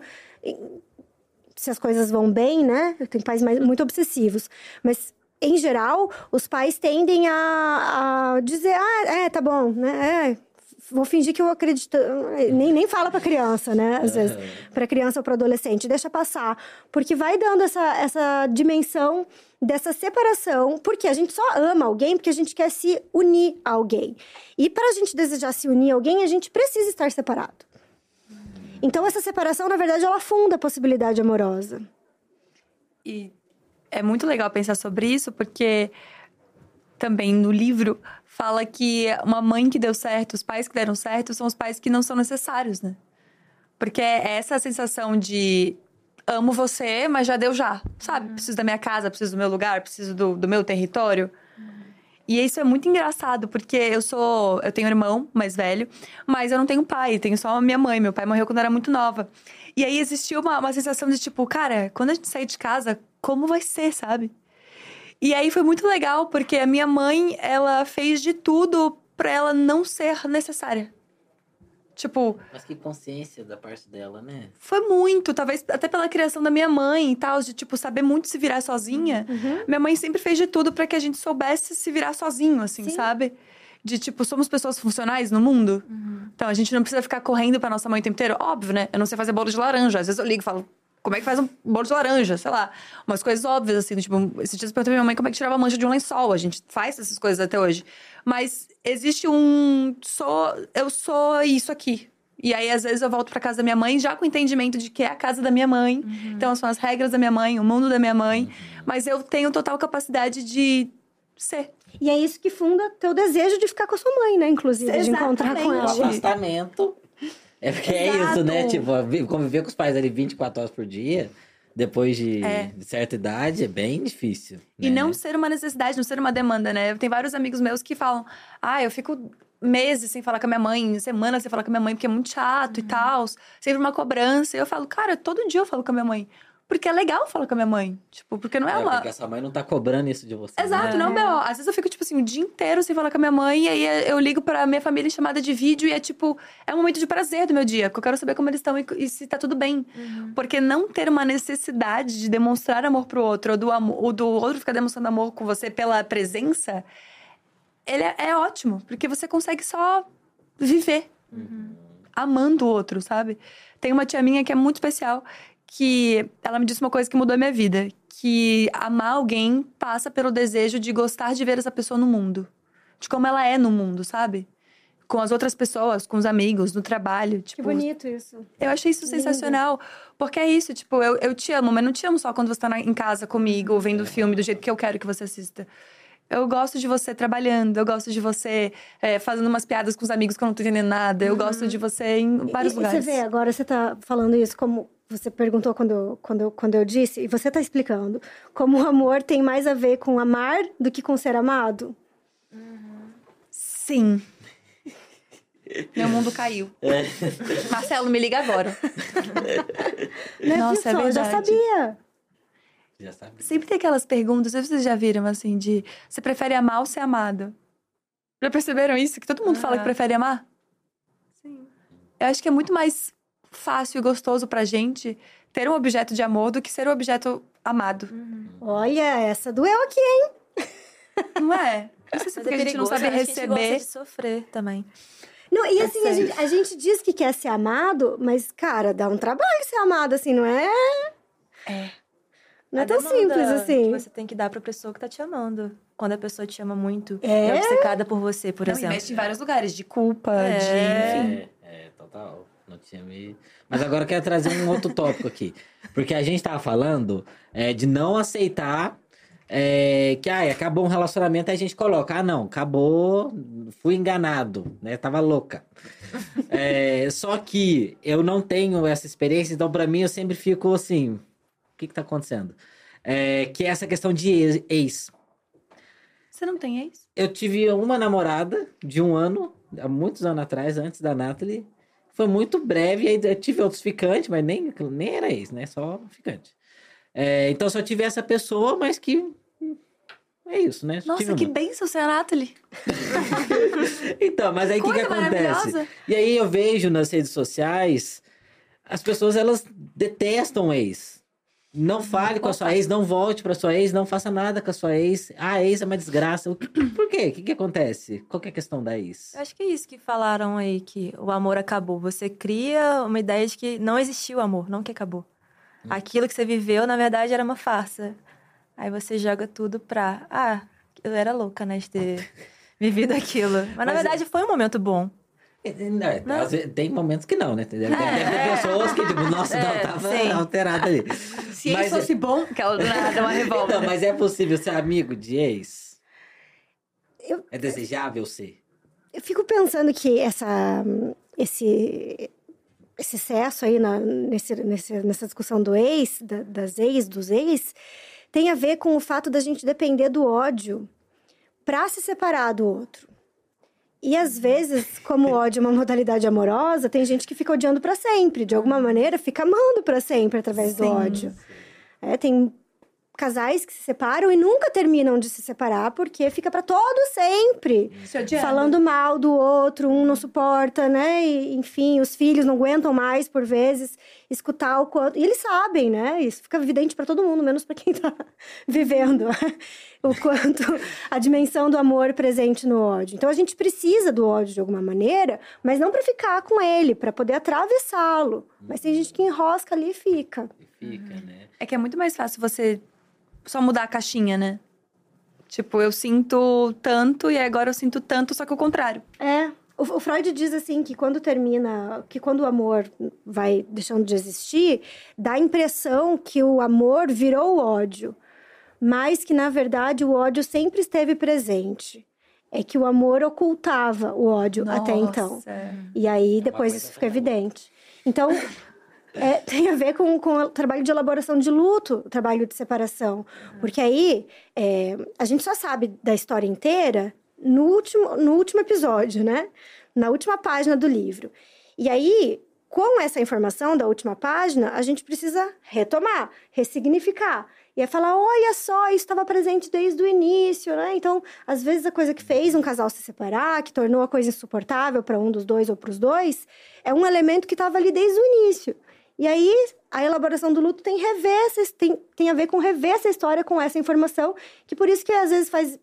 Se as coisas vão bem, né? Tem pais muito obsessivos. Mas, em geral, os pais tendem a dizer... tá bom, né? Vou fingir que eu acredito... Nem fala pra criança, né? Às vezes, pra criança ou pra adolescente. Deixa passar. Porque vai dando essa dimensão dessa separação. Porque a gente só ama alguém porque a gente quer se unir a alguém. E pra gente desejar se unir a alguém, a gente precisa estar separado. Então, essa separação, na verdade, ela funda a possibilidade amorosa. E é muito legal pensar sobre isso, porque também no livro fala que uma mãe que deu certo, os pais que deram certo, são os pais que não são necessários, né? Porque é essa sensação de amo você, mas já deu já, sabe? Preciso da minha casa, preciso do meu lugar, preciso do meu território. E isso é muito engraçado, porque eu tenho um irmão mais velho, mas eu não tenho pai, tenho só a minha mãe. Meu pai morreu quando eu era muito nova. E aí existiu uma sensação de tipo, cara, quando a gente sair de casa, como vai ser, sabe? E aí foi muito legal, porque a minha mãe, ela fez de tudo pra ela não ser necessária. Tipo, Mas que consciência da parte dela, né? foi muito, talvez até pela criação da minha mãe e tal, de tipo, saber muito se virar sozinha. Minha mãe sempre fez de tudo pra que a gente soubesse se virar sozinho, assim, Sim. sabe? De tipo, somos pessoas funcionais no mundo. Então a gente não precisa ficar correndo pra nossa mãe o tempo inteiro. Óbvio, né? Eu não sei fazer bolo de laranja. Às vezes eu ligo e falo, como é que faz um bolo de laranja? Sei lá. Umas coisas óbvias, assim, tipo, esses dias eu perguntei pra minha mãe como é que tirava a mancha de um lençol. A gente faz essas coisas até hoje. Mas existe eu sou isso aqui. E aí, às vezes, eu volto pra casa da minha mãe já com o entendimento de que é a casa da minha mãe. Então, são as regras da minha mãe, o mundo da minha mãe. Mas eu tenho total capacidade de ser. E é isso que funda teu desejo de ficar com a sua mãe, né? Inclusive, de encontrar com O ela. afastamento. É porque é isso, né? Tipo, conviver com os pais ali 24 horas por dia, depois de certa idade, é bem difícil. E né? não ser uma necessidade, não ser uma demanda, né? Tem vários amigos meus que falam... eu fico meses sem falar com a minha mãe, semanas sem falar com a minha mãe, porque é muito chato e tal. Sempre uma cobrança. E eu falo, cara, todo dia eu falo com a minha mãe. Porque é legal falar com a minha mãe. Tipo, porque não é uma... Porque a sua mãe não tá cobrando isso de você. Exato, né? não, B.O. Às vezes eu fico, tipo assim, o dia inteiro sem falar com a minha mãe. E aí eu ligo pra minha família em chamada de vídeo. E é tipo, é um momento de prazer do meu dia. Porque eu quero saber como eles estão e se tá tudo bem. Porque não ter uma necessidade de demonstrar amor pro outro. Ou do outro ficar demonstrando amor com você pela presença. Ele é ótimo. Porque você consegue só viver. Amando o outro, sabe? Tem uma tia minha que é muito especial. Que ela me disse uma coisa que mudou a minha vida. Que amar alguém passa pelo desejo de gostar de ver essa pessoa no mundo. De como ela é no mundo, sabe? Com as outras pessoas, com os amigos, no trabalho. Tipo, Que bonito isso. eu achei isso sensacional. Porque é isso, tipo, eu te amo, mas não te amo só quando você tá em casa comigo, vendo filme do jeito que eu quero que você assista. Eu gosto de você trabalhando, eu gosto de você fazendo umas piadas com os amigos que eu não tô entendendo nada. Eu gosto de você em vários lugares. Você vê, agora você tá falando isso como... Você perguntou quando eu disse, e você tá explicando. Como o amor tem mais a ver com amar do que com ser amado. Sim. Meu mundo caiu. Marcelo, me liga agora. Né, Nossa, é pessoal? Eu já verdade. sabia. Já sabe. Sempre tem aquelas perguntas, não sei se vocês já viram, assim, de... Você prefere amar ou ser amado? Já perceberam isso? Que todo mundo fala que prefere amar? Sim. Eu acho que é muito mais fácil e gostoso pra gente ter um objeto de amor do que ser um objeto amado. Olha, essa doeu aqui, hein? Não é? Não sei se é porque a gente não sabe A gente gosta receber. de sofrer também. Não, e assim, sério. a gente diz que quer ser amado, mas, cara, dá um trabalho ser amado, assim, não é? Não é A tão demanda simples assim. que você tem que dar pra pessoa que tá te amando. Quando a pessoa te ama muito, É? é obcecada por você, por Não, e exemplo. mexe em vários lugares, de culpa, É. enfim. Total. Não tinha me... Mas agora eu quero trazer um outro tópico aqui. Porque a gente tava falando de não aceitar que acabou um relacionamento, aí a gente coloca, não, acabou, fui enganado, né? Tava louca. Só que eu não tenho essa experiência, então pra mim eu sempre fico assim, o que tá acontecendo? Que é essa questão de ex. Você não tem ex? Eu tive uma namorada de 1 ano, há muitos anos atrás, antes da Nathalie. Foi muito breve, aí eu tive outros ficantes, mas nem era ex, né? Só ficante. Então só tive essa pessoa, mas que... É isso, né? Nossa, Tive que uma. bênção ser a Nathalie. Então, mas aí o que Coisa acontece? maravilhosa. E aí eu vejo nas redes sociais, as pessoas, elas detestam ex. Não fale com a sua ex, não volte pra sua ex, não faça nada com a sua ex. A ex é uma desgraça. Por quê? O que acontece? Qual que é a questão da ex? Eu acho que é isso que falaram aí, que o amor acabou. Você cria uma ideia de que não existiu amor, não que acabou. Aquilo que você viveu, na verdade, era uma farsa. Aí você joga tudo pra... eu era louca, né, de ter vivido aquilo. Mas na verdade, foi um momento bom. Tem momentos que não, né? Deve ter pessoas que, tipo, nossa, não, tava alterada ali. Se ex fosse bom, aquela do nada, uma revolta. Não, mas é possível ser amigo de ex? É desejável ser? Eu fico pensando que esse excesso aí nessa discussão do ex, dos ex, tem a ver com o fato da gente depender do ódio para se separar do outro. E às vezes, como o ódio é uma modalidade amorosa, tem gente que fica odiando para sempre. De alguma maneira, fica amando para sempre através do ódio. Tem casais que se separam e nunca terminam de se separar porque fica para todo sempre. Falando mal do outro, um não suporta, né? E, enfim, os filhos não aguentam mais, por vezes, escutar o quanto... E eles sabem, né? Isso fica evidente para todo mundo, menos para quem tá vivendo. O quanto a dimensão do amor presente no ódio. Então, a gente precisa do ódio de alguma maneira, mas não para ficar com ele, para poder atravessá-lo. Mas tem gente que enrosca ali e fica. Né? É que é muito mais fácil você só mudar a caixinha, né? Tipo, eu sinto tanto e agora eu sinto tanto, só que o contrário. O Freud diz assim que quando o amor vai deixando de existir, dá a impressão que o amor virou o ódio. Mas que, na verdade, o ódio sempre esteve presente. É que o amor ocultava o ódio até então. E aí, depois isso fica evidente. Então... tem a ver com o trabalho de elaboração de luto, o trabalho de separação. Porque aí, a gente só sabe da história inteira no último episódio, né? Na última página do livro. E aí, com essa informação da última página, a gente precisa retomar, ressignificar. E é falar, olha só, isso estava presente desde o início, né? Então, às vezes, a coisa que fez um casal se separar, que tornou a coisa insuportável para um dos dois ou para os dois, é um elemento que estava ali desde o início. E aí, a elaboração do luto tem a ver com rever essa história com essa informação, que por isso que às vezes faz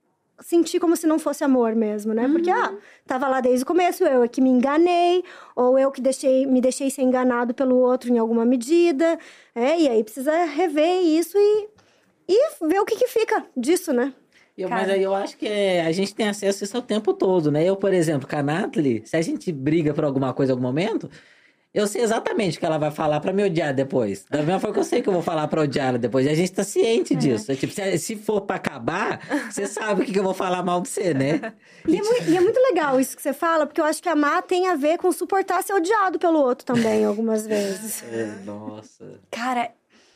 sentir como se não fosse amor mesmo, né? Porque, tava lá desde o começo, eu é que me enganei, ou eu que me deixei ser enganado pelo outro em alguma medida, e aí precisa rever isso e ver o que fica disso, né? Mas aí eu acho que a gente tem acesso a isso o tempo todo, né? Eu, por exemplo, com a Nathalie, se a gente briga por alguma coisa em algum momento... Eu sei exatamente o que ela vai falar pra me odiar depois. Da mesma forma que eu sei que eu vou falar pra odiar ela depois. E a gente tá ciente disso. Tipo, se for pra acabar, você sabe o que eu vou falar mal de você, né? E é muito legal isso que você fala, porque eu acho que amar tem a ver com suportar ser odiado pelo outro também, algumas vezes. Nossa. Cara,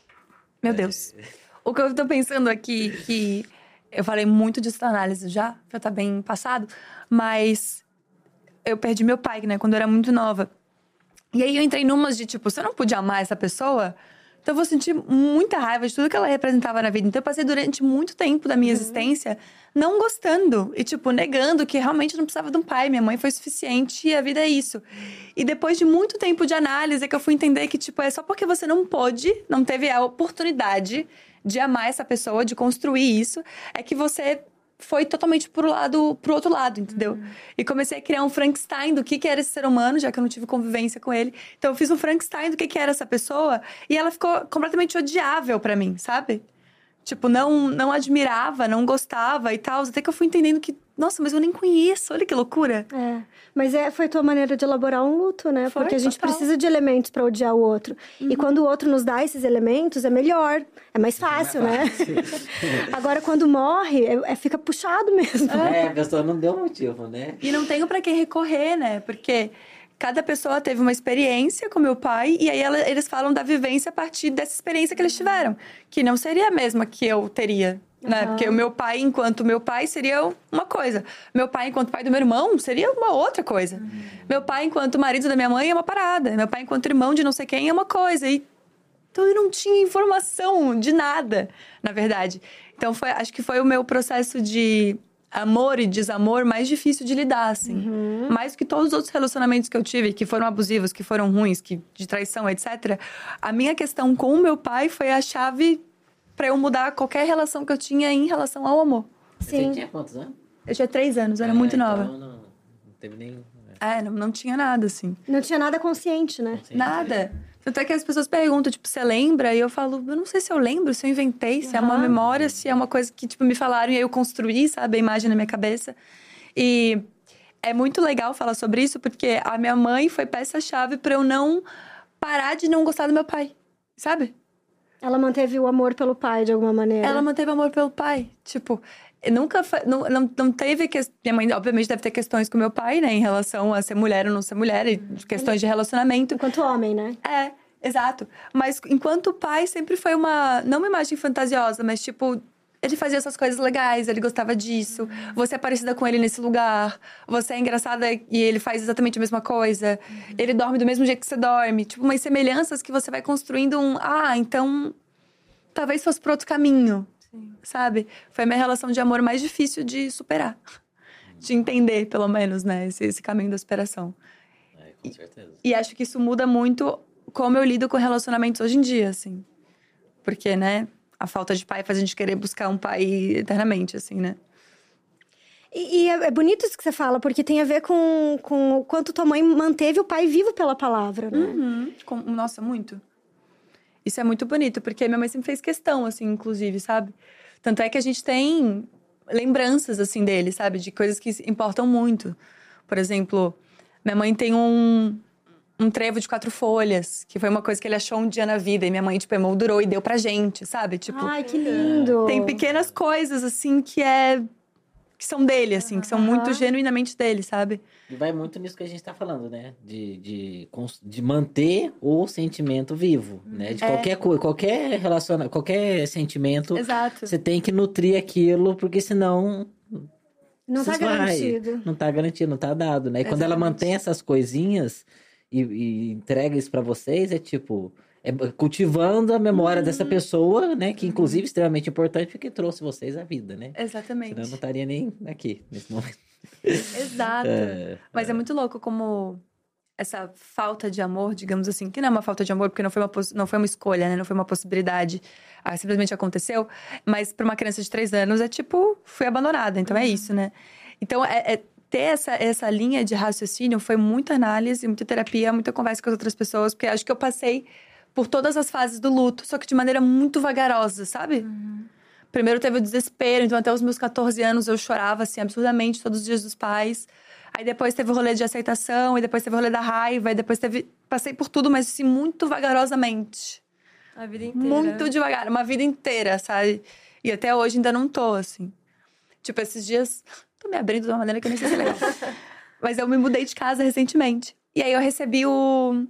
meu Deus. O que eu tô pensando aqui, que eu falei muito de psicanálise já tá bem passado, mas eu perdi meu pai, né, quando eu era muito nova. E aí eu entrei numas de, tipo, se eu não pude amar essa pessoa, então eu vou sentir muita raiva de tudo que ela representava na vida. Então eu passei durante muito tempo da minha existência não gostando e, tipo, negando que realmente não precisava de um pai. Minha mãe foi suficiente e a vida é isso. E depois de muito tempo de análise é que eu fui entender que, tipo, é só porque você não teve a oportunidade de amar essa pessoa, de construir isso, é que você... foi totalmente pro outro lado, entendeu? E comecei a criar um Frankenstein do que era esse ser humano, já que eu não tive convivência com ele. Então, eu fiz um Frankenstein do que era essa pessoa. E ela ficou completamente odiável pra mim, sabe? Tipo, não admirava, não gostava e tal. Até que eu fui entendendo que... Nossa, mas eu nem conheço. Olha que loucura. Mas foi tua maneira de elaborar um luto, né? Foi, porque a gente total. precisa de elementos pra odiar o outro. E quando o outro nos dá esses elementos, é melhor. É mais fácil, né? Agora, quando morre, fica puxado mesmo. A pessoa não deu motivo, né? E não tenho pra quem recorrer, né? Porque... cada pessoa teve uma experiência com meu pai e aí eles falam da vivência a partir dessa experiência que eles tiveram. Que não seria a mesma que eu teria, né? Porque o meu pai, enquanto meu pai, seria uma coisa. Meu pai, enquanto pai do meu irmão, seria uma outra coisa. Meu pai, enquanto marido da minha mãe, é uma parada. Meu pai, enquanto irmão de não sei quem, é uma coisa. Então, eu não tinha informação de nada, na verdade. Então, acho que foi o meu processo de... amor e desamor mais difícil de lidar, assim. Mais do que todos os outros relacionamentos que eu tive, que foram abusivos, que foram ruins, de traição, etc. A minha questão com o meu pai foi a chave pra eu mudar qualquer relação que eu tinha em relação ao amor. Sim. Você tinha quantos anos? Eu tinha 3 anos, eu era muito nova. Então não teve nem... Não tinha nada, assim. Não tinha nada consciente, né? Nada. Tanto é que as pessoas perguntam, tipo, você lembra? E eu falo, eu não sei se eu lembro, se eu inventei, se é uma memória, se é uma coisa que, tipo, me falaram e aí eu construí, sabe? A imagem na minha cabeça. E é muito legal falar sobre isso, porque a minha mãe foi peça-chave pra eu não parar de não gostar do meu pai, sabe? Ela manteve o amor pelo pai de alguma maneira. Ela manteve amor pelo pai. Tipo, nunca não teve que minha mãe, obviamente, deve ter questões com meu pai, né? Em relação a ser mulher ou não ser mulher. E questões de relacionamento. Enquanto homem, né? É, exato. Mas enquanto pai, sempre foi não uma imagem fantasiosa, mas tipo... Ele fazia essas coisas legais, ele gostava disso. Você é parecida com ele nesse lugar. Você é engraçada e ele faz exatamente a mesma coisa. Ele dorme do mesmo jeito que você dorme. Tipo, umas semelhanças que você vai construindo então... Talvez fosse por outro caminho, sabe? Foi a minha relação de amor mais difícil de superar. De entender, pelo menos, né? Esse caminho da superação. Com certeza. E acho que isso muda muito como eu lido com relacionamentos hoje em dia, assim. Porque, né? A falta de pai faz a gente querer buscar um pai eternamente, assim, né? E é bonito isso que você fala, porque tem a ver com o quanto tua mãe manteve o pai vivo pela palavra, né? Nossa, muito. Isso é muito bonito, porque minha mãe sempre fez questão, assim, inclusive, sabe? Tanto é que a gente tem lembranças, assim, dele, sabe? De coisas que importam muito. Por exemplo, minha mãe tem um trevo de 4 folhas, que foi uma coisa que ele achou um dia na vida. E minha mãe, tipo, emoldurou e deu pra gente, sabe? Tipo, ai, que lindo! Tem pequenas coisas, assim, que são dele, assim. Que são muito genuinamente dele, sabe? E vai muito nisso que a gente tá falando, né? De manter o sentimento vivo, né? De qualquer coisa, qualquer sentimento. Exato. Você tem que nutrir aquilo, porque senão... Não tá garantido. Não tá garantido, não tá dado, né? E quando ela mantém essas coisinhas e entrega isso pra vocês, é tipo... cultivando a memória dessa pessoa, né? Que, inclusive, é extremamente importante, porque trouxe vocês à vida, né? Exatamente. Senão eu não estaria nem aqui, nesse momento. Exato. Mas é muito louco como essa falta de amor, digamos assim, que não é uma falta de amor, porque não foi uma escolha, né? Não foi uma possibilidade. Simplesmente aconteceu. Mas para uma criança de 3 anos é tipo, fui abandonada. Então é isso, né? Então ter essa linha de raciocínio foi muita análise, muita terapia, muita conversa com as outras pessoas, porque acho que eu passei por todas as fases do luto, só que de maneira muito vagarosa, sabe? Primeiro teve o desespero, então até os meus 14 anos eu chorava, assim, absurdamente todos os dias dos pais. Aí depois teve o rolê de aceitação, e depois teve o rolê da raiva, e depois passei por tudo, mas assim, muito vagarosamente. A vida inteira. Muito devagar, uma vida inteira, sabe? E até hoje ainda não tô, assim. Tipo, esses dias... Tô me abrindo de uma maneira que eu nem sei se é legal. Mas eu me mudei de casa recentemente. E aí eu recebi o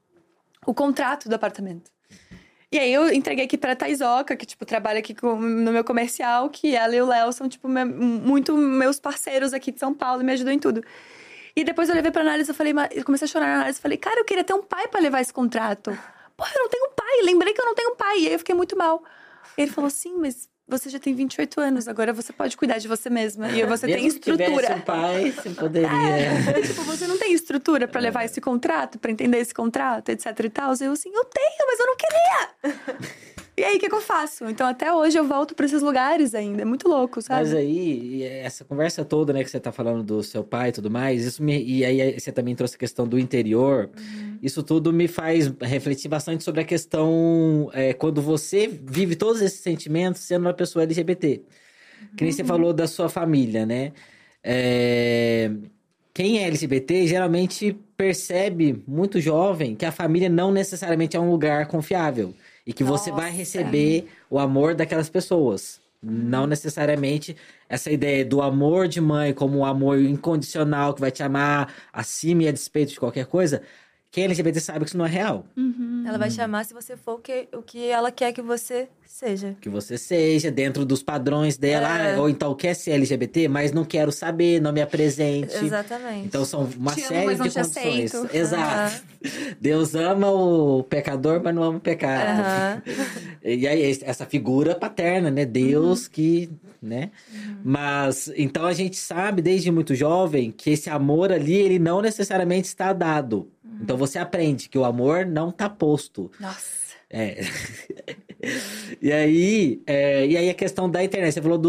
contrato do apartamento. E aí eu entreguei aqui pra Taizoca, que, tipo, trabalha aqui no meu comercial, que ela e o Léo são, tipo, muito meus parceiros aqui de São Paulo e me ajudam em tudo. E depois eu levei pra análise, eu comecei a chorar na análise, falei, cara, eu queria ter um pai pra levar esse contrato. Porra, eu não tenho pai, lembrei que eu não tenho pai. E aí eu fiquei muito mal. E ele falou, sim, mas você já tem 28 anos, agora você pode cuidar de você mesma. E você tem estrutura. Se tivesse um pai, você poderia... Tipo, você não tem estrutura pra levar esse contrato, pra entender esse contrato, etc e tal. Eu assim, eu tenho, mas eu não queria. E aí, o que eu faço? Então, até hoje, eu volto pra esses lugares ainda. É muito louco, sabe? Mas aí, essa conversa toda, né, que você tá falando do seu pai e tudo mais, e aí você também trouxe a questão do interior, isso tudo me faz refletir bastante sobre a questão, quando você vive todos esses sentimentos sendo uma pessoa LGBT. Que nem você falou da sua família, né? Quem é LGBT geralmente percebe, muito jovem, que a família não necessariamente é um lugar confiável. E que você vai receber o amor daquelas pessoas. Não necessariamente essa ideia do amor de mãe como um amor incondicional que vai te amar acima e a despeito de qualquer coisa. Quem é LGBT sabe que isso não é real. Ela vai te amar se você for o que ela quer que você seja. Que você seja, dentro dos padrões dela. Ou então quer ser LGBT, mas não quero saber, não me apresente. Exatamente. Então são uma série mas não de te condições. aceito. Exato. Deus ama o pecador, mas não ama o pecado. E aí, essa figura paterna, né? Deus que, né? Mas, então a gente sabe, desde muito jovem, que esse amor ali, ele não necessariamente está dado. Então você aprende que o amor não tá posto. Nossa. E aí a questão da internet. Você falou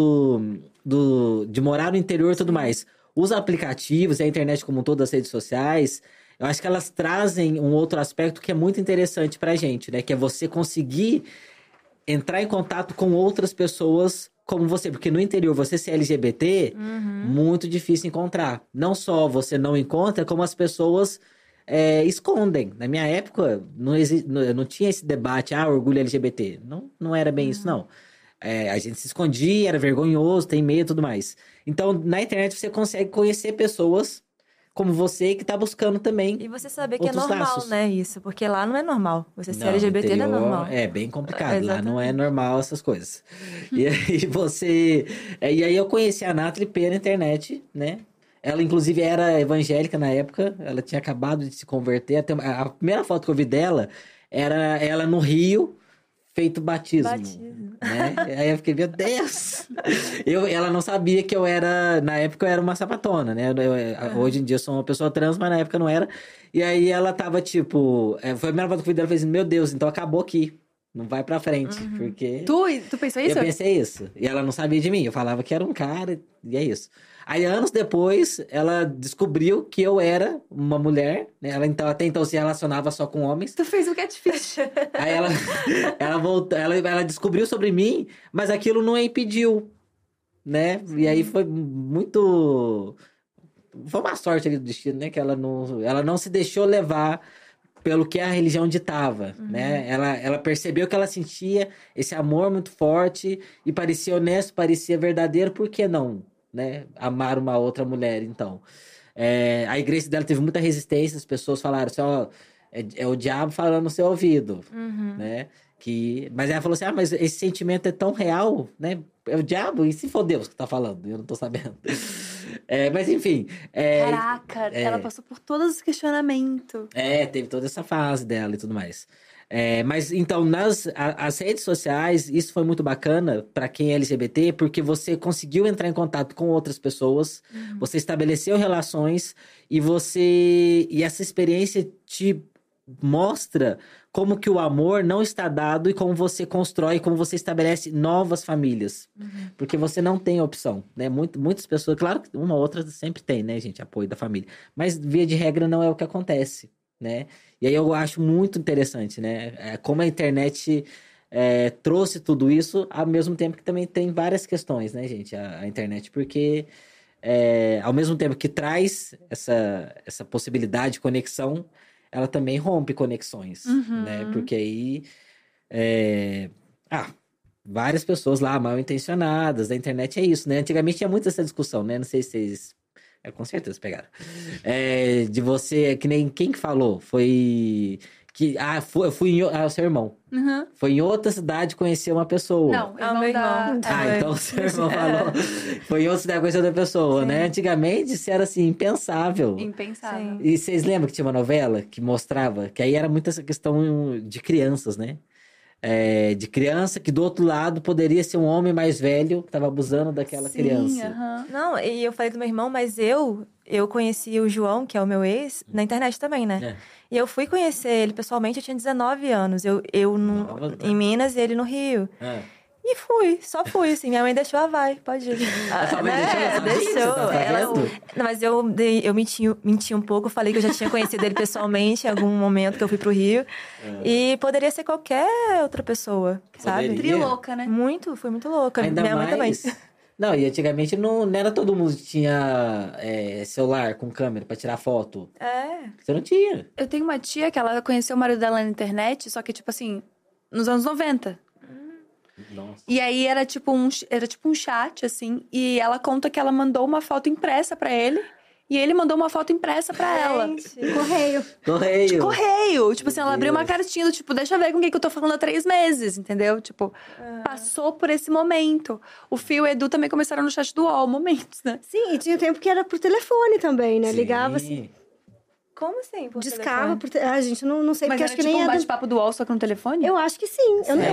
de morar no interior e tudo mais. Os aplicativos e a internet como um todo, as redes sociais, eu acho que elas trazem um outro aspecto que é muito interessante pra gente, né? Que é você conseguir entrar em contato com outras pessoas como você. Porque no interior, você ser LGBT, muito difícil encontrar. Não só você não encontra, como as pessoas escondem. Na minha época, não tinha esse debate, orgulho LGBT. Não era bem isso, não. A gente se escondia, era vergonhoso, tem medo e tudo mais. Então, na internet, você consegue conhecer pessoas como você que tá buscando também. E você saber que é outros normal, laços. né, isso? Porque lá não é normal. Você ser Não, LGBT no não é interior normal. É bem complicado. Lá não é Exatamente. normal essas coisas. E aí E aí eu conheci a Nathalie pela internet, né? Ela, inclusive, era evangélica na época. Ela tinha acabado de se converter. A primeira foto que eu vi dela era ela no Rio, feito batismo. Né? Aí eu fiquei, meu Deus! Ela não sabia que eu era... Na época eu era uma sapatona, né? Hoje em dia eu sou uma pessoa trans, mas na época eu não era. E aí ela tava, tipo... Foi a primeira foto que eu vi dela, eu falei assim, meu Deus, então acabou aqui. Não vai pra frente, porque... Tu pensou isso? Eu pensei isso. E ela não sabia de mim. Eu falava que era um cara, e é isso. Aí, anos depois, ela descobriu que eu era uma mulher, né? Ela, então, até então se relacionava só com homens. Tu fez o catfish. Aí ela voltou, ela descobriu sobre mim, mas aquilo não a impediu, né? E aí foi muito... Foi uma sorte ali do destino, né? Que ela não se deixou levar pelo que a religião ditava, né? Ela percebeu que ela sentia esse amor muito forte e parecia honesto, parecia verdadeiro, por que não, né? Amar uma outra mulher, então. A igreja dela teve muita resistência, as pessoas falaram assim, ó, é o diabo falando no seu ouvido, né? Mas ela falou assim, mas esse sentimento é tão real, né? É o diabo? E se for Deus que tá falando? Eu não tô sabendo. Mas enfim. Caraca, ela passou por todos os questionamentos. Teve toda essa fase dela e tudo mais. Mas então, as redes sociais, isso foi muito bacana pra quem é LGBT, porque você conseguiu entrar em contato com outras pessoas, você estabeleceu relações e essa experiência te mostra como que o amor não está dado e como você constrói, como você estabelece novas famílias. Porque você não tem opção, né? Muitas pessoas, claro que uma ou outra sempre tem, né, gente? Apoio da família. Mas, via de regra, não é o que acontece, né? E aí eu acho muito interessante, né? Como a internet trouxe tudo isso, ao mesmo tempo que também tem várias questões, né, gente? A internet, porque ao mesmo tempo que traz essa possibilidade de conexão, ela também rompe conexões, né? Porque aí... várias pessoas lá mal intencionadas, a internet é isso, né? Antigamente tinha muito essa discussão, né? Não sei se vocês... com certeza pegaram. De você... Que nem quem que falou? Foi... eu fui em... o seu irmão. Foi em outra cidade conhecer uma pessoa. Não, meu irmão. Então o seu irmão falou. Foi em outra cidade conhecer outra pessoa, né? Antigamente isso era assim, impensável. Impensável. E vocês lembram que tinha uma novela que mostrava? Que aí era muito essa questão de crianças, né? De criança que do outro lado poderia ser um homem mais velho que estava abusando daquela criança. Não, e eu falei do meu irmão, mas eu conheci o João, que é o meu ex, na internet também, né? E eu fui conhecer ele pessoalmente, eu tinha 19 anos. Em Minas e ele no Rio. E só fui, assim. Minha mãe deixou, vai, pode ir. Sua mãe deixou. Deixou. Não, mas eu menti um pouco, falei que eu já tinha conhecido ele pessoalmente em algum momento que eu fui pro Rio. E poderia ser qualquer outra pessoa, sabe? Trilouca, né? Fui muito louca. Ainda Minha mãe também. Não, e antigamente não era todo mundo que tinha celular com câmera pra tirar foto. Você não tinha. Eu tenho uma tia que ela conheceu o marido dela na internet, só que, tipo assim, nos anos 90. Nossa. E aí era tipo um chat, assim, e ela conta que ela mandou uma foto impressa pra ele, e ele mandou uma foto impressa pra ela. Correio. De correio. Tipo assim, ela abriu uma cartinha do tipo, deixa eu ver com quem que eu tô falando há 3 meses, entendeu? Tipo, passou por esse momento. O Fio e o Edu também começaram no chat do UOL, momentos, né? Sim, e tinha tempo que era por telefone também, né? Sim. Ligava assim. Como assim? Discava por gente, não sei, Mas porque era acho que tipo nem um é bate-papo do UOL, só que no telefone? Eu acho que sim. Eu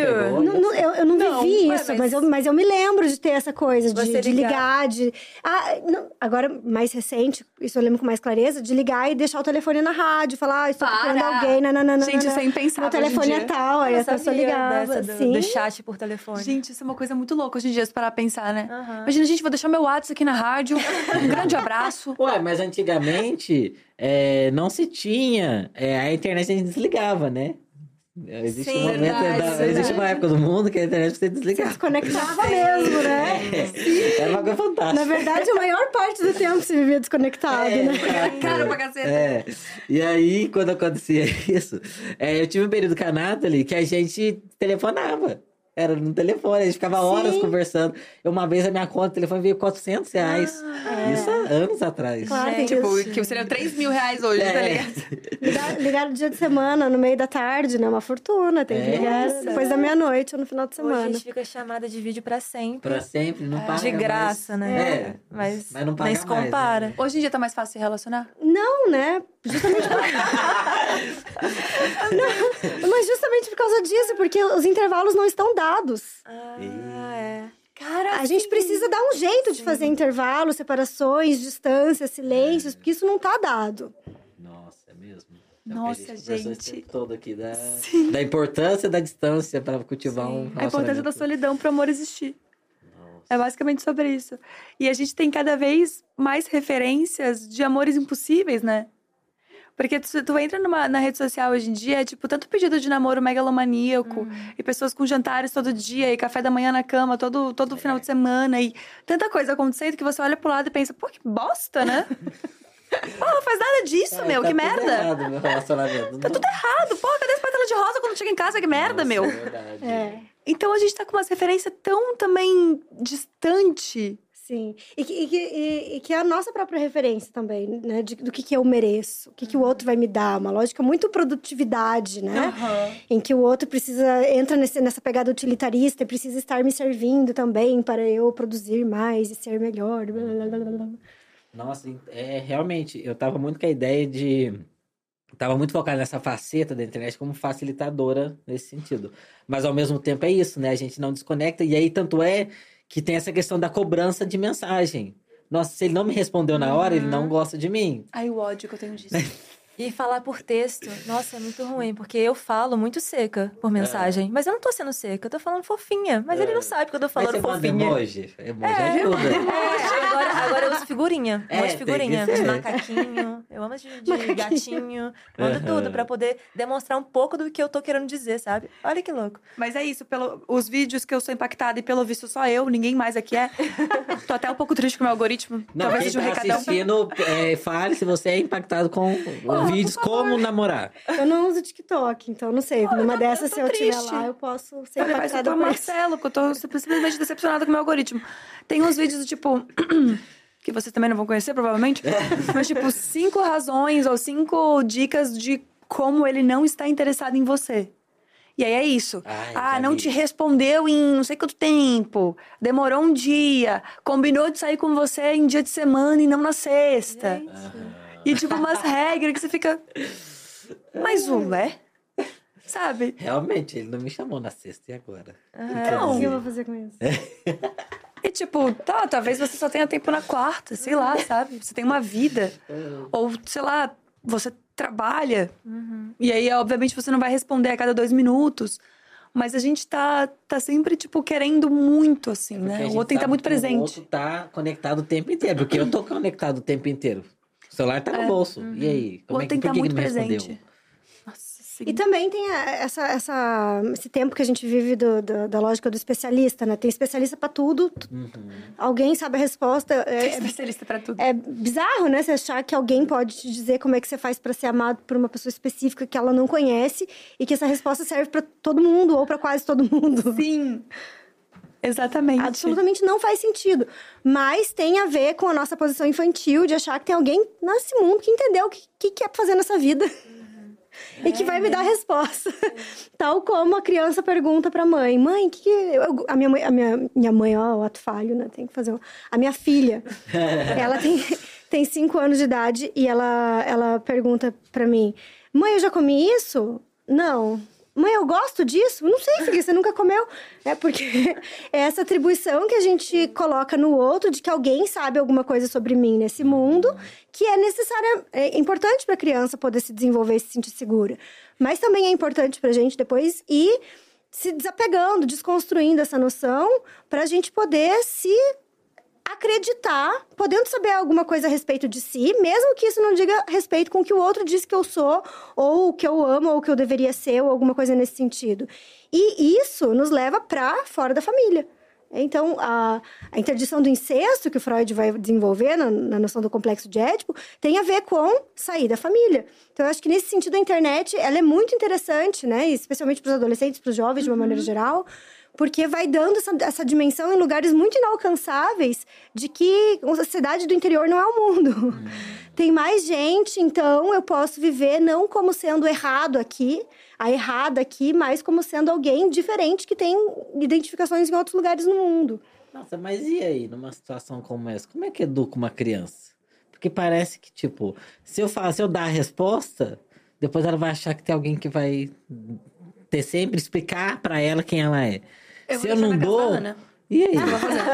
não Não, vivi ué, isso, mas eu me lembro de ter essa coisa, Você de ligar, agora, mais recente, isso eu lembro com mais clareza, de ligar e deixar o telefone na rádio, falar, estou procurando alguém, Gente, isso é impensável meu telefone hoje em é dia. tal, aí Eu a pessoa sabia ligava, dessa assim. do chat por telefone. Gente, isso é uma coisa muito louca hoje em dia, se parar pra pensar, né? Imagina, gente, vou deixar meu WhatsApp aqui na rádio. Um grande abraço. Ué, mas antigamente não se tinha. A internet a gente desligava, né? Existe Sim, um momento, verdade, existe uma época do mundo que a internet você desligar. Desconectava mesmo, né? Era uma coisa fantástica. Na verdade, a maior parte do tempo se vivia desconectado, né? Cara pra caceta. E aí, quando acontecia isso, eu tive um período com a Nathalie que a gente telefonava. Era no telefone, a gente ficava horas conversando. Uma vez a minha conta de telefone veio R$400. Isso há anos atrás. Claro, tem Tipo, isso. que seriam 3 mil reais hoje, tá ligado? Ligar no dia de semana, no meio da tarde, né? Uma fortuna. Tem que ligar depois da meia-noite ou no final de Hoje a semana. gente fica chamada de vídeo pra sempre. Pra sempre, não paga De graça, mais. né? Mas não paga nem se mais, compara. né? Hoje em dia tá mais fácil se relacionar? Não, né? Justamente Não, mas justamente por causa disso, porque os intervalos não estão dados. Cara, A gente precisa dar um jeito de fazer intervalos, separações, distâncias, silêncios, porque isso não tá dado. Nossa, é mesmo? Nossa, a conversou esse gente. tempo todo aqui da importância da distância para cultivar um a importância relacionamento. da solidão pro amor existir. É basicamente sobre isso. E a gente tem cada vez mais referências de amores impossíveis, né? Porque tu entra na rede social hoje em dia, é tipo, tanto pedido de namoro megalomaníaco, e pessoas com jantares todo dia, e café da manhã na cama todo final de semana, e tanta coisa acontecendo que você olha pro lado e pensa, pô, que bosta, né? Pô, não faz nada disso, meu, tá que tudo merda. errado, meu relacionamento. Tá tudo errado, pô, cadê esse pétala de rosa quando chega em casa? Que merda, meu. É verdade. É, Então a gente tá com umas referências tão também distante. sim. E que é a nossa própria referência também, né? Do que eu mereço, o que o outro vai me dar. Uma lógica muito produtividade, né? Em que o outro entra nessa pegada utilitarista e precisa estar me servindo também para eu produzir mais e ser melhor. Blá, blá, blá, blá. Nossa, realmente, eu tava muito com a ideia de... Tava muito focado nessa faceta da internet como facilitadora nesse sentido. Mas, ao mesmo tempo, é isso, né? A gente não desconecta. E aí, tanto é que tem essa questão da cobrança de mensagem. Nossa, se ele não me respondeu na hora, ele não gosta de mim. Ai, o ódio que eu tenho disso. E falar por texto, nossa, é muito ruim, porque eu falo muito seca por mensagem. Mas eu não tô sendo seca, eu tô falando fofinha. Mas ele não sabe que eu tô falando Mas você manda fofinha. emoji. Emoji ajuda. Agora eu uso figurinha. É, Eu uso figurinha tem que de ser. macaquinho. Eu amo de gatinho. Mando tudo pra poder demonstrar um pouco do que eu tô querendo dizer, sabe? Olha que louco. Mas é isso, os vídeos que eu sou impactada, e pelo visto só eu, ninguém mais aqui é. Tô até um pouco triste com o meu algoritmo. Não, Talvez quem seja um tá recadão. assistindo, fale se você é impactado com vídeos como namorar. Eu não uso TikTok, então não sei. Numa dessas, tô se eu estiver triste. lá, eu posso ser Falei, vai ser impactada o por isso. Marcelo, que eu tô simplesmente decepcionada com o meu algoritmo. Tem uns vídeos do tipo... que vocês também não vão conhecer, provavelmente. Mas tipo, 5 razões ou 5 dicas de como ele não está interessado em você. E aí é isso. Ai, não vi. te respondeu em não sei quanto tempo. Demorou um dia. Combinou de sair com você em dia de semana e não na sexta. E tipo, umas regras que você fica... Mas ué? Sabe? Realmente, ele não me chamou na sexta, e agora? O que eu vou fazer com isso? E tipo, talvez você só tenha tempo na quarta, sei lá, sabe? Você tem uma vida. Ou, sei lá, você trabalha. E aí, obviamente, você não vai responder a cada 2 minutos. Mas a gente tá sempre, tipo, querendo muito, assim, Porque a né? O gente outro tem que estar sabe muito que presente. O outro tá conectado o tempo inteiro, porque eu tô conectado o tempo inteiro. O celular tá no bolso. E aí? O outro tem que por estar muito ele me respondeu? presente. Nossa, sim. E também tem esse tempo que a gente vive da lógica do especialista, né? Tem especialista pra tudo. Alguém sabe a resposta. Tem especialista pra tudo. É bizarro, né? Você achar que alguém pode te dizer como é que você faz pra ser amado por uma pessoa específica que ela não conhece e que essa resposta serve pra todo mundo ou pra quase todo mundo. Sim. Exatamente. Absolutamente não faz sentido. Mas tem a ver com a nossa posição infantil de achar que tem alguém nesse mundo que entendeu o que quer fazer nessa vida. E que vai me dar a resposta. Tal como a criança pergunta pra mãe. Mãe, a minha mãe, ó, o ato falho, né? Tem que fazer... A minha filha, ela tem 5 anos de idade e ela pergunta pra mim. Mãe, eu já comi isso? Não. Mãe, eu gosto disso? Não sei, filha, você nunca comeu. É porque é essa atribuição que a gente coloca no outro de que alguém sabe alguma coisa sobre mim nesse mundo, que é necessária, é importante para a criança poder se desenvolver e se sentir segura. Mas também é importante para a gente depois ir se desapegando, desconstruindo essa noção, para a gente poder se acreditar, podendo saber alguma coisa a respeito de si, mesmo que isso não diga respeito com o que o outro diz que eu sou, ou o que eu amo, ou o que eu deveria ser, ou alguma coisa nesse sentido. E isso nos leva para fora da família. Então, a interdição do incesto, que o Freud vai desenvolver na noção do complexo de Édipo, tem a ver com sair da família. Então, eu acho que nesse sentido a internet, ela é muito interessante, né? Especialmente para os adolescentes, para os jovens, de uma maneira geral, porque vai dando essa dimensão em lugares muito inalcançáveis de que a cidade do interior não é o mundo. Tem mais gente, então eu posso viver não como sendo errado aqui, a errada aqui, mas como sendo alguém diferente que tem identificações em outros lugares no mundo. Nossa, mas e aí, numa situação como essa? Como é que educa uma criança? Porque parece que, tipo, se eu dar a resposta, depois ela vai achar que tem alguém que vai ter sempre explicar pra ela quem ela é. Se eu não dou, e aí?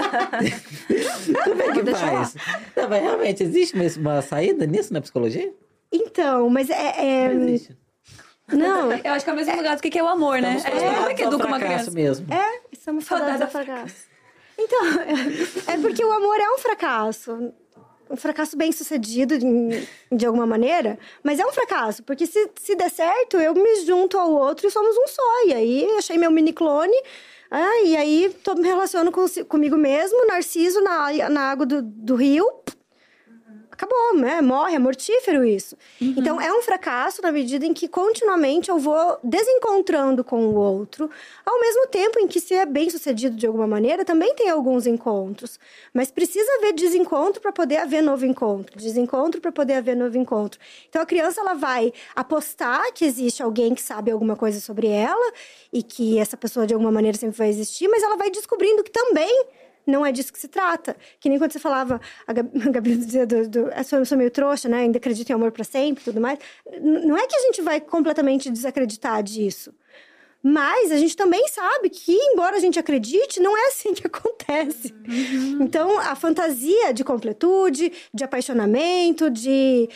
Como é que faz? Não, mas realmente, existe uma saída nisso na psicologia? Então, mas Não existe. Não, Eu acho que é o mesmo lugar do que é o amor, né? Como é que educa uma criança? Mesmo. estamos fadados ao fracasso. Então, é porque o amor é um fracasso. Um fracasso bem sucedido de alguma maneira, mas é um fracasso, porque se der certo, eu me junto ao outro e somos um só. E aí, achei meu mini-clone, e aí me relaciono comigo mesmo, Narciso na água do rio. Acabou, né? Morre, é mortífero isso. Então, é um fracasso na medida em que continuamente eu vou desencontrando com o outro, ao mesmo tempo em que, se é bem sucedido de alguma maneira, também tem alguns encontros. Mas precisa haver desencontro para poder haver novo encontro. Desencontro para poder haver novo encontro. Então, a criança ela vai apostar que existe alguém que sabe alguma coisa sobre ela e que essa pessoa, de alguma maneira, sempre vai existir, mas ela vai descobrindo que também não é disso que se trata. Que nem quando você falava, a Gabi dizia, eu sou meio trouxa, né? Ainda acredito em amor pra sempre e tudo mais. Não é que a gente vai completamente desacreditar disso. Mas a gente também sabe que, embora a gente acredite, não é assim que acontece. Então, a fantasia de completude, de apaixonamento, de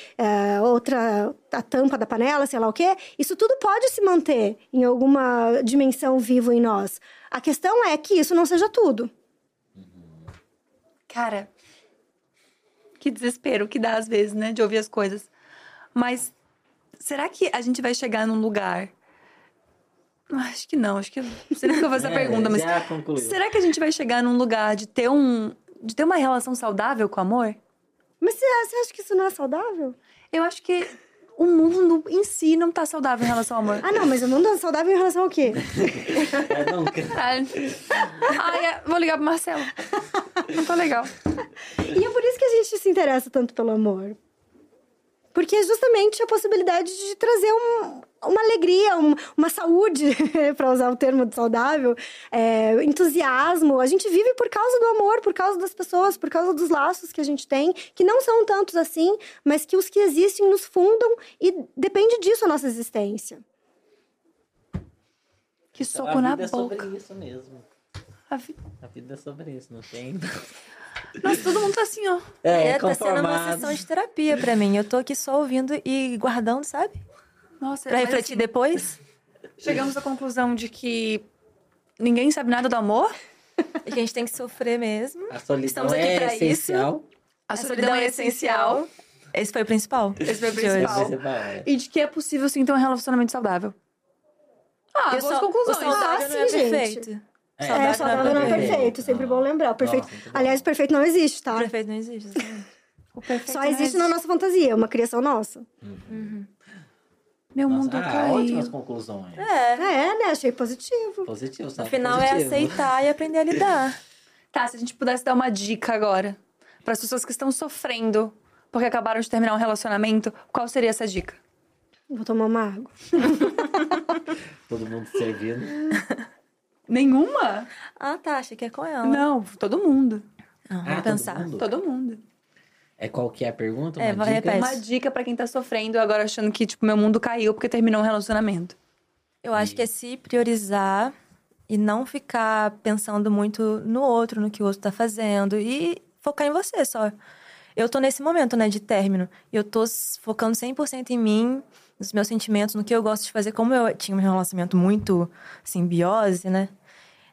a tampa da panela, sei lá o quê, isso tudo pode se manter em alguma dimensão viva em nós. A questão é que isso não seja tudo. Cara, que desespero que dá às vezes, né? De ouvir as coisas. Mas será que a gente vai chegar num lugar... Acho que não. Acho que... Será que eu vou fazer essa pergunta? Mas será que a gente vai chegar num lugar de ter uma relação saudável com o amor? Mas você acha que isso não é saudável? Eu acho que o mundo em si não tá saudável em relação ao amor. Não, mas o mundo é saudável em relação ao quê? Vou ligar pro Marcelo. Não tá legal. E é por isso que a gente se interessa tanto pelo amor. Porque é justamente a possibilidade de trazer uma alegria, uma saúde, para usar o termo de saudável, entusiasmo. A gente vive por causa do amor, por causa das pessoas, por causa dos laços que a gente tem, que não são tantos assim, mas que os que existem nos fundam e depende disso a nossa existência. Que soco na boca. A vida é sobre isso mesmo. A vida é sobre isso, não tem... Nossa, todo mundo tá assim, ó. Tá sendo uma sessão de terapia pra mim. Eu tô aqui só ouvindo e guardando, sabe? Nossa, pra refletir depois. Chegamos à conclusão de que ninguém sabe nada do amor. A gente tem que sofrer mesmo. A solidão Estamos aqui pra essencial. Isso. A solidão é essencial. Esse foi o principal. Esse foi o principal. E de que é possível, sim, ter um relacionamento saudável. Boas conclusões. O saudável não é perfeito. Saudável não é perfeito. Sempre bom lembrar. O perfeito... Aliás, o perfeito não existe, tá? O perfeito não existe. O perfeito só existe na nossa fantasia. É uma criação nossa. Meu mundo caiu. Ótimas conclusões. Né? Achei positivo. Positivo, no final é aceitar e aprender a lidar. Tá, se a gente pudesse dar uma dica agora para as pessoas que estão sofrendo porque acabaram de terminar um relacionamento, qual seria essa dica? Vou tomar uma água. Todo mundo servindo. Nenhuma? Tá, achei que é com ela. Não, todo mundo. Vamos pensar. Todo mundo. Qual que é a pergunta? Repete. Uma dica pra quem tá sofrendo agora achando que, meu mundo caiu porque terminou um relacionamento. Eu acho que é se priorizar e não ficar pensando muito no outro, no que o outro tá fazendo. E focar em você só. Eu tô nesse momento, né, de término. E eu tô focando 100% em mim, nos meus sentimentos, no que eu gosto de fazer. Como eu tinha um relacionamento muito simbiose, né?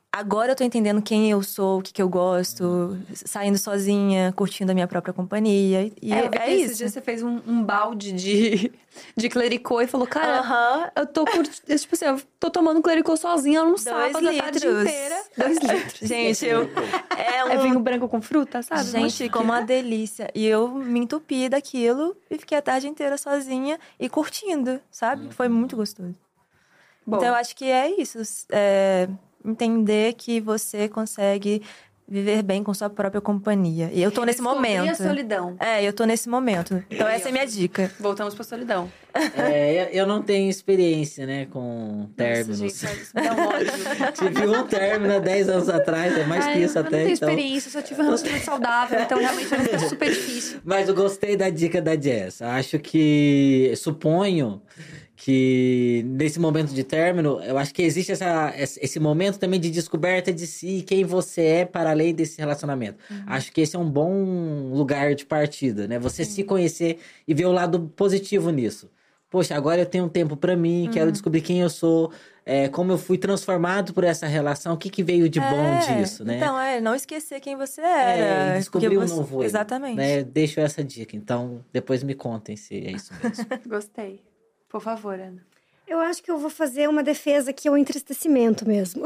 agora eu tô entendendo quem eu sou, o que que eu gosto, saindo sozinha, curtindo a minha própria companhia. E Eu vi que é esses isso. dias você fez um balde de clericô e falou, cara, eu tô curtindo. Tipo assim, eu tô tomando clericô sozinha num sábado a tarde inteira. 2 litros. Gente, É vinho branco com fruta, sabe? Muito Gente, chique. ficou uma delícia. E eu me entupi daquilo e fiquei a tarde inteira sozinha e curtindo, sabe? Foi muito gostoso. Bom. Então, eu acho que é isso. Entender que você consegue viver bem com sua própria companhia. E eu tô nesse Descobrir momento. a solidão. Eu tô nesse momento. Então, essa é a minha dica. Voltamos pra solidão. Eu não tenho experiência, né, com términos. Nossa, gente, isso me dá um ódio. Tive um término há 10 anos atrás, é mais que isso eu até. não tenho então... experiência, só tive um relacionamento saudável, então realmente é super difícil. Mas eu gostei da dica da Jess. Acho que, suponho que nesse momento de término, eu acho que existe esse momento também de descoberta de si, quem você é para além desse relacionamento. Acho que esse é um bom lugar de partida, né? Você se conhecer e ver o lado positivo nisso. Poxa, agora eu tenho um tempo para mim, quero descobrir quem eu sou, como eu fui transformado por essa relação, o que veio de bom disso, né? Então, não esquecer quem você era. Descobrir um novo eu, Exatamente. né? Deixo essa dica, então depois me contem se é isso mesmo. Gostei. Por favor, Ana. Eu acho que eu vou fazer uma defesa que é o entristecimento mesmo.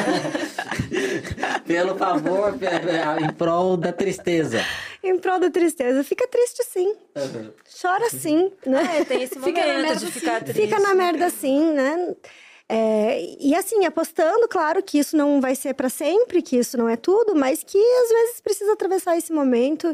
Pelo favor, em prol da tristeza. Em prol da tristeza. Fica triste sim. Chora sim, né? Tem esse Fica na momento merda de ficar triste. Fica na merda sim, né? E assim, apostando, claro, que isso não vai ser pra sempre, que isso não é tudo, mas que às vezes precisa atravessar esse momento.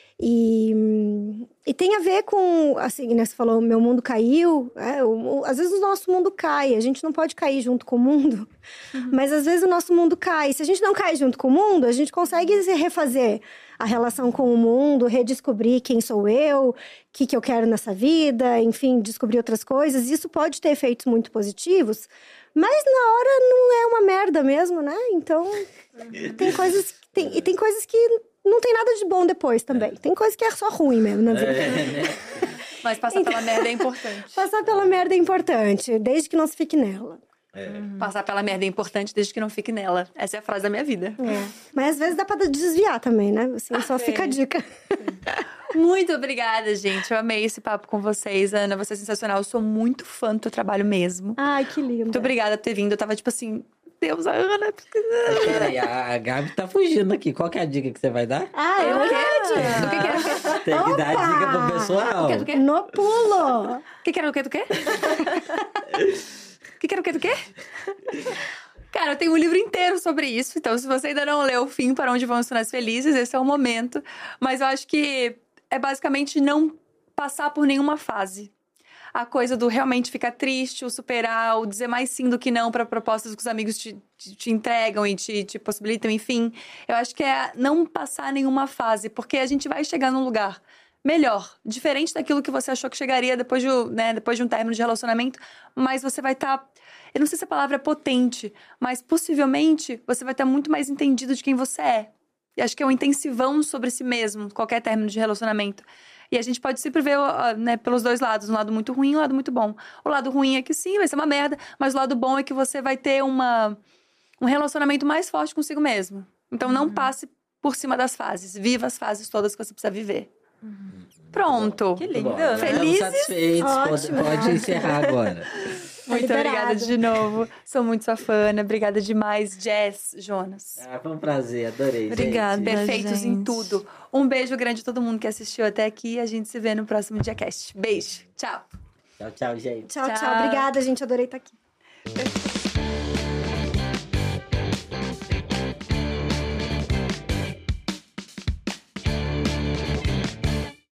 E tem a ver com, assim, né, você falou, meu mundo caiu. Às vezes o nosso mundo cai, a gente não pode cair junto com o mundo, mas às vezes o nosso mundo cai. Se a gente não cai junto com o mundo, a gente consegue refazer a relação com o mundo, redescobrir quem sou eu, o que eu quero nessa vida, enfim, descobrir outras coisas. Isso pode ter efeitos muito positivos, mas na hora não é uma merda mesmo, né? Então, tem coisas que não tem nada de bom depois também. Tem coisa que é só ruim mesmo na vida. Mas passar pela merda é importante. Passar pela merda é importante, desde que não se fique nela. Passar pela merda é importante desde que não fique nela. Essa é a frase da minha vida. Mas às vezes dá pra desviar também, né? Assim, só fica a dica. Muito obrigada, gente. Eu amei esse papo com vocês. Ana, você é sensacional. Eu sou muito fã do teu trabalho mesmo. Ai, que lindo. Muito obrigada por ter vindo. Eu tava tipo assim... Deus, a Ana... Peraí, a Gabi tá fugindo aqui. Qual que é a dica que você vai dar? É verdade. Do que era? Tem que dar dica pro pessoal. Do quê? No pulo. O que era do quê? Do quê? O que era do quê? Do quê? Cara, eu tenho um livro inteiro sobre isso. Então, se você ainda não leu O Fim, Para Onde Vão os Finais Felizes, esse é o momento. Mas eu acho que é basicamente não passar por nenhuma fase. A coisa do realmente ficar triste, o superar, o dizer mais sim do que não para propostas que os amigos te entregam e te possibilitam, enfim. Eu acho que é não passar nenhuma fase, porque a gente vai chegar num lugar melhor, diferente daquilo que você achou que chegaria depois de um término de relacionamento, mas você vai estar... Eu não sei se a palavra é potente, mas possivelmente você vai estar muito mais entendido de quem você é. E acho que é um intensivão sobre si mesmo, qualquer término de relacionamento. E a gente pode sempre ver, né, pelos dois lados, um lado muito ruim e um lado muito bom. O lado ruim é que sim, vai ser uma merda, mas o lado bom é que você vai ter um relacionamento mais forte consigo mesmo. Então não passe por cima das fases, viva as fases todas que você precisa viver. Pronto. Que lindo. Felizes? Satisfeitos, pode encerrar agora. Muito obrigada de novo. Sou muito sua fã, Ana. Obrigada demais, Jess, Jonas. Foi um prazer, adorei. Obrigada. gente. Perfeitos em gente. tudo. Um beijo grande a todo mundo que assistiu até aqui. A gente se vê no próximo DiaCast. Beijo. Tchau. Tchau, tchau, gente. Tchau, Tchau. tchau. Obrigada, gente. Adorei estar aqui.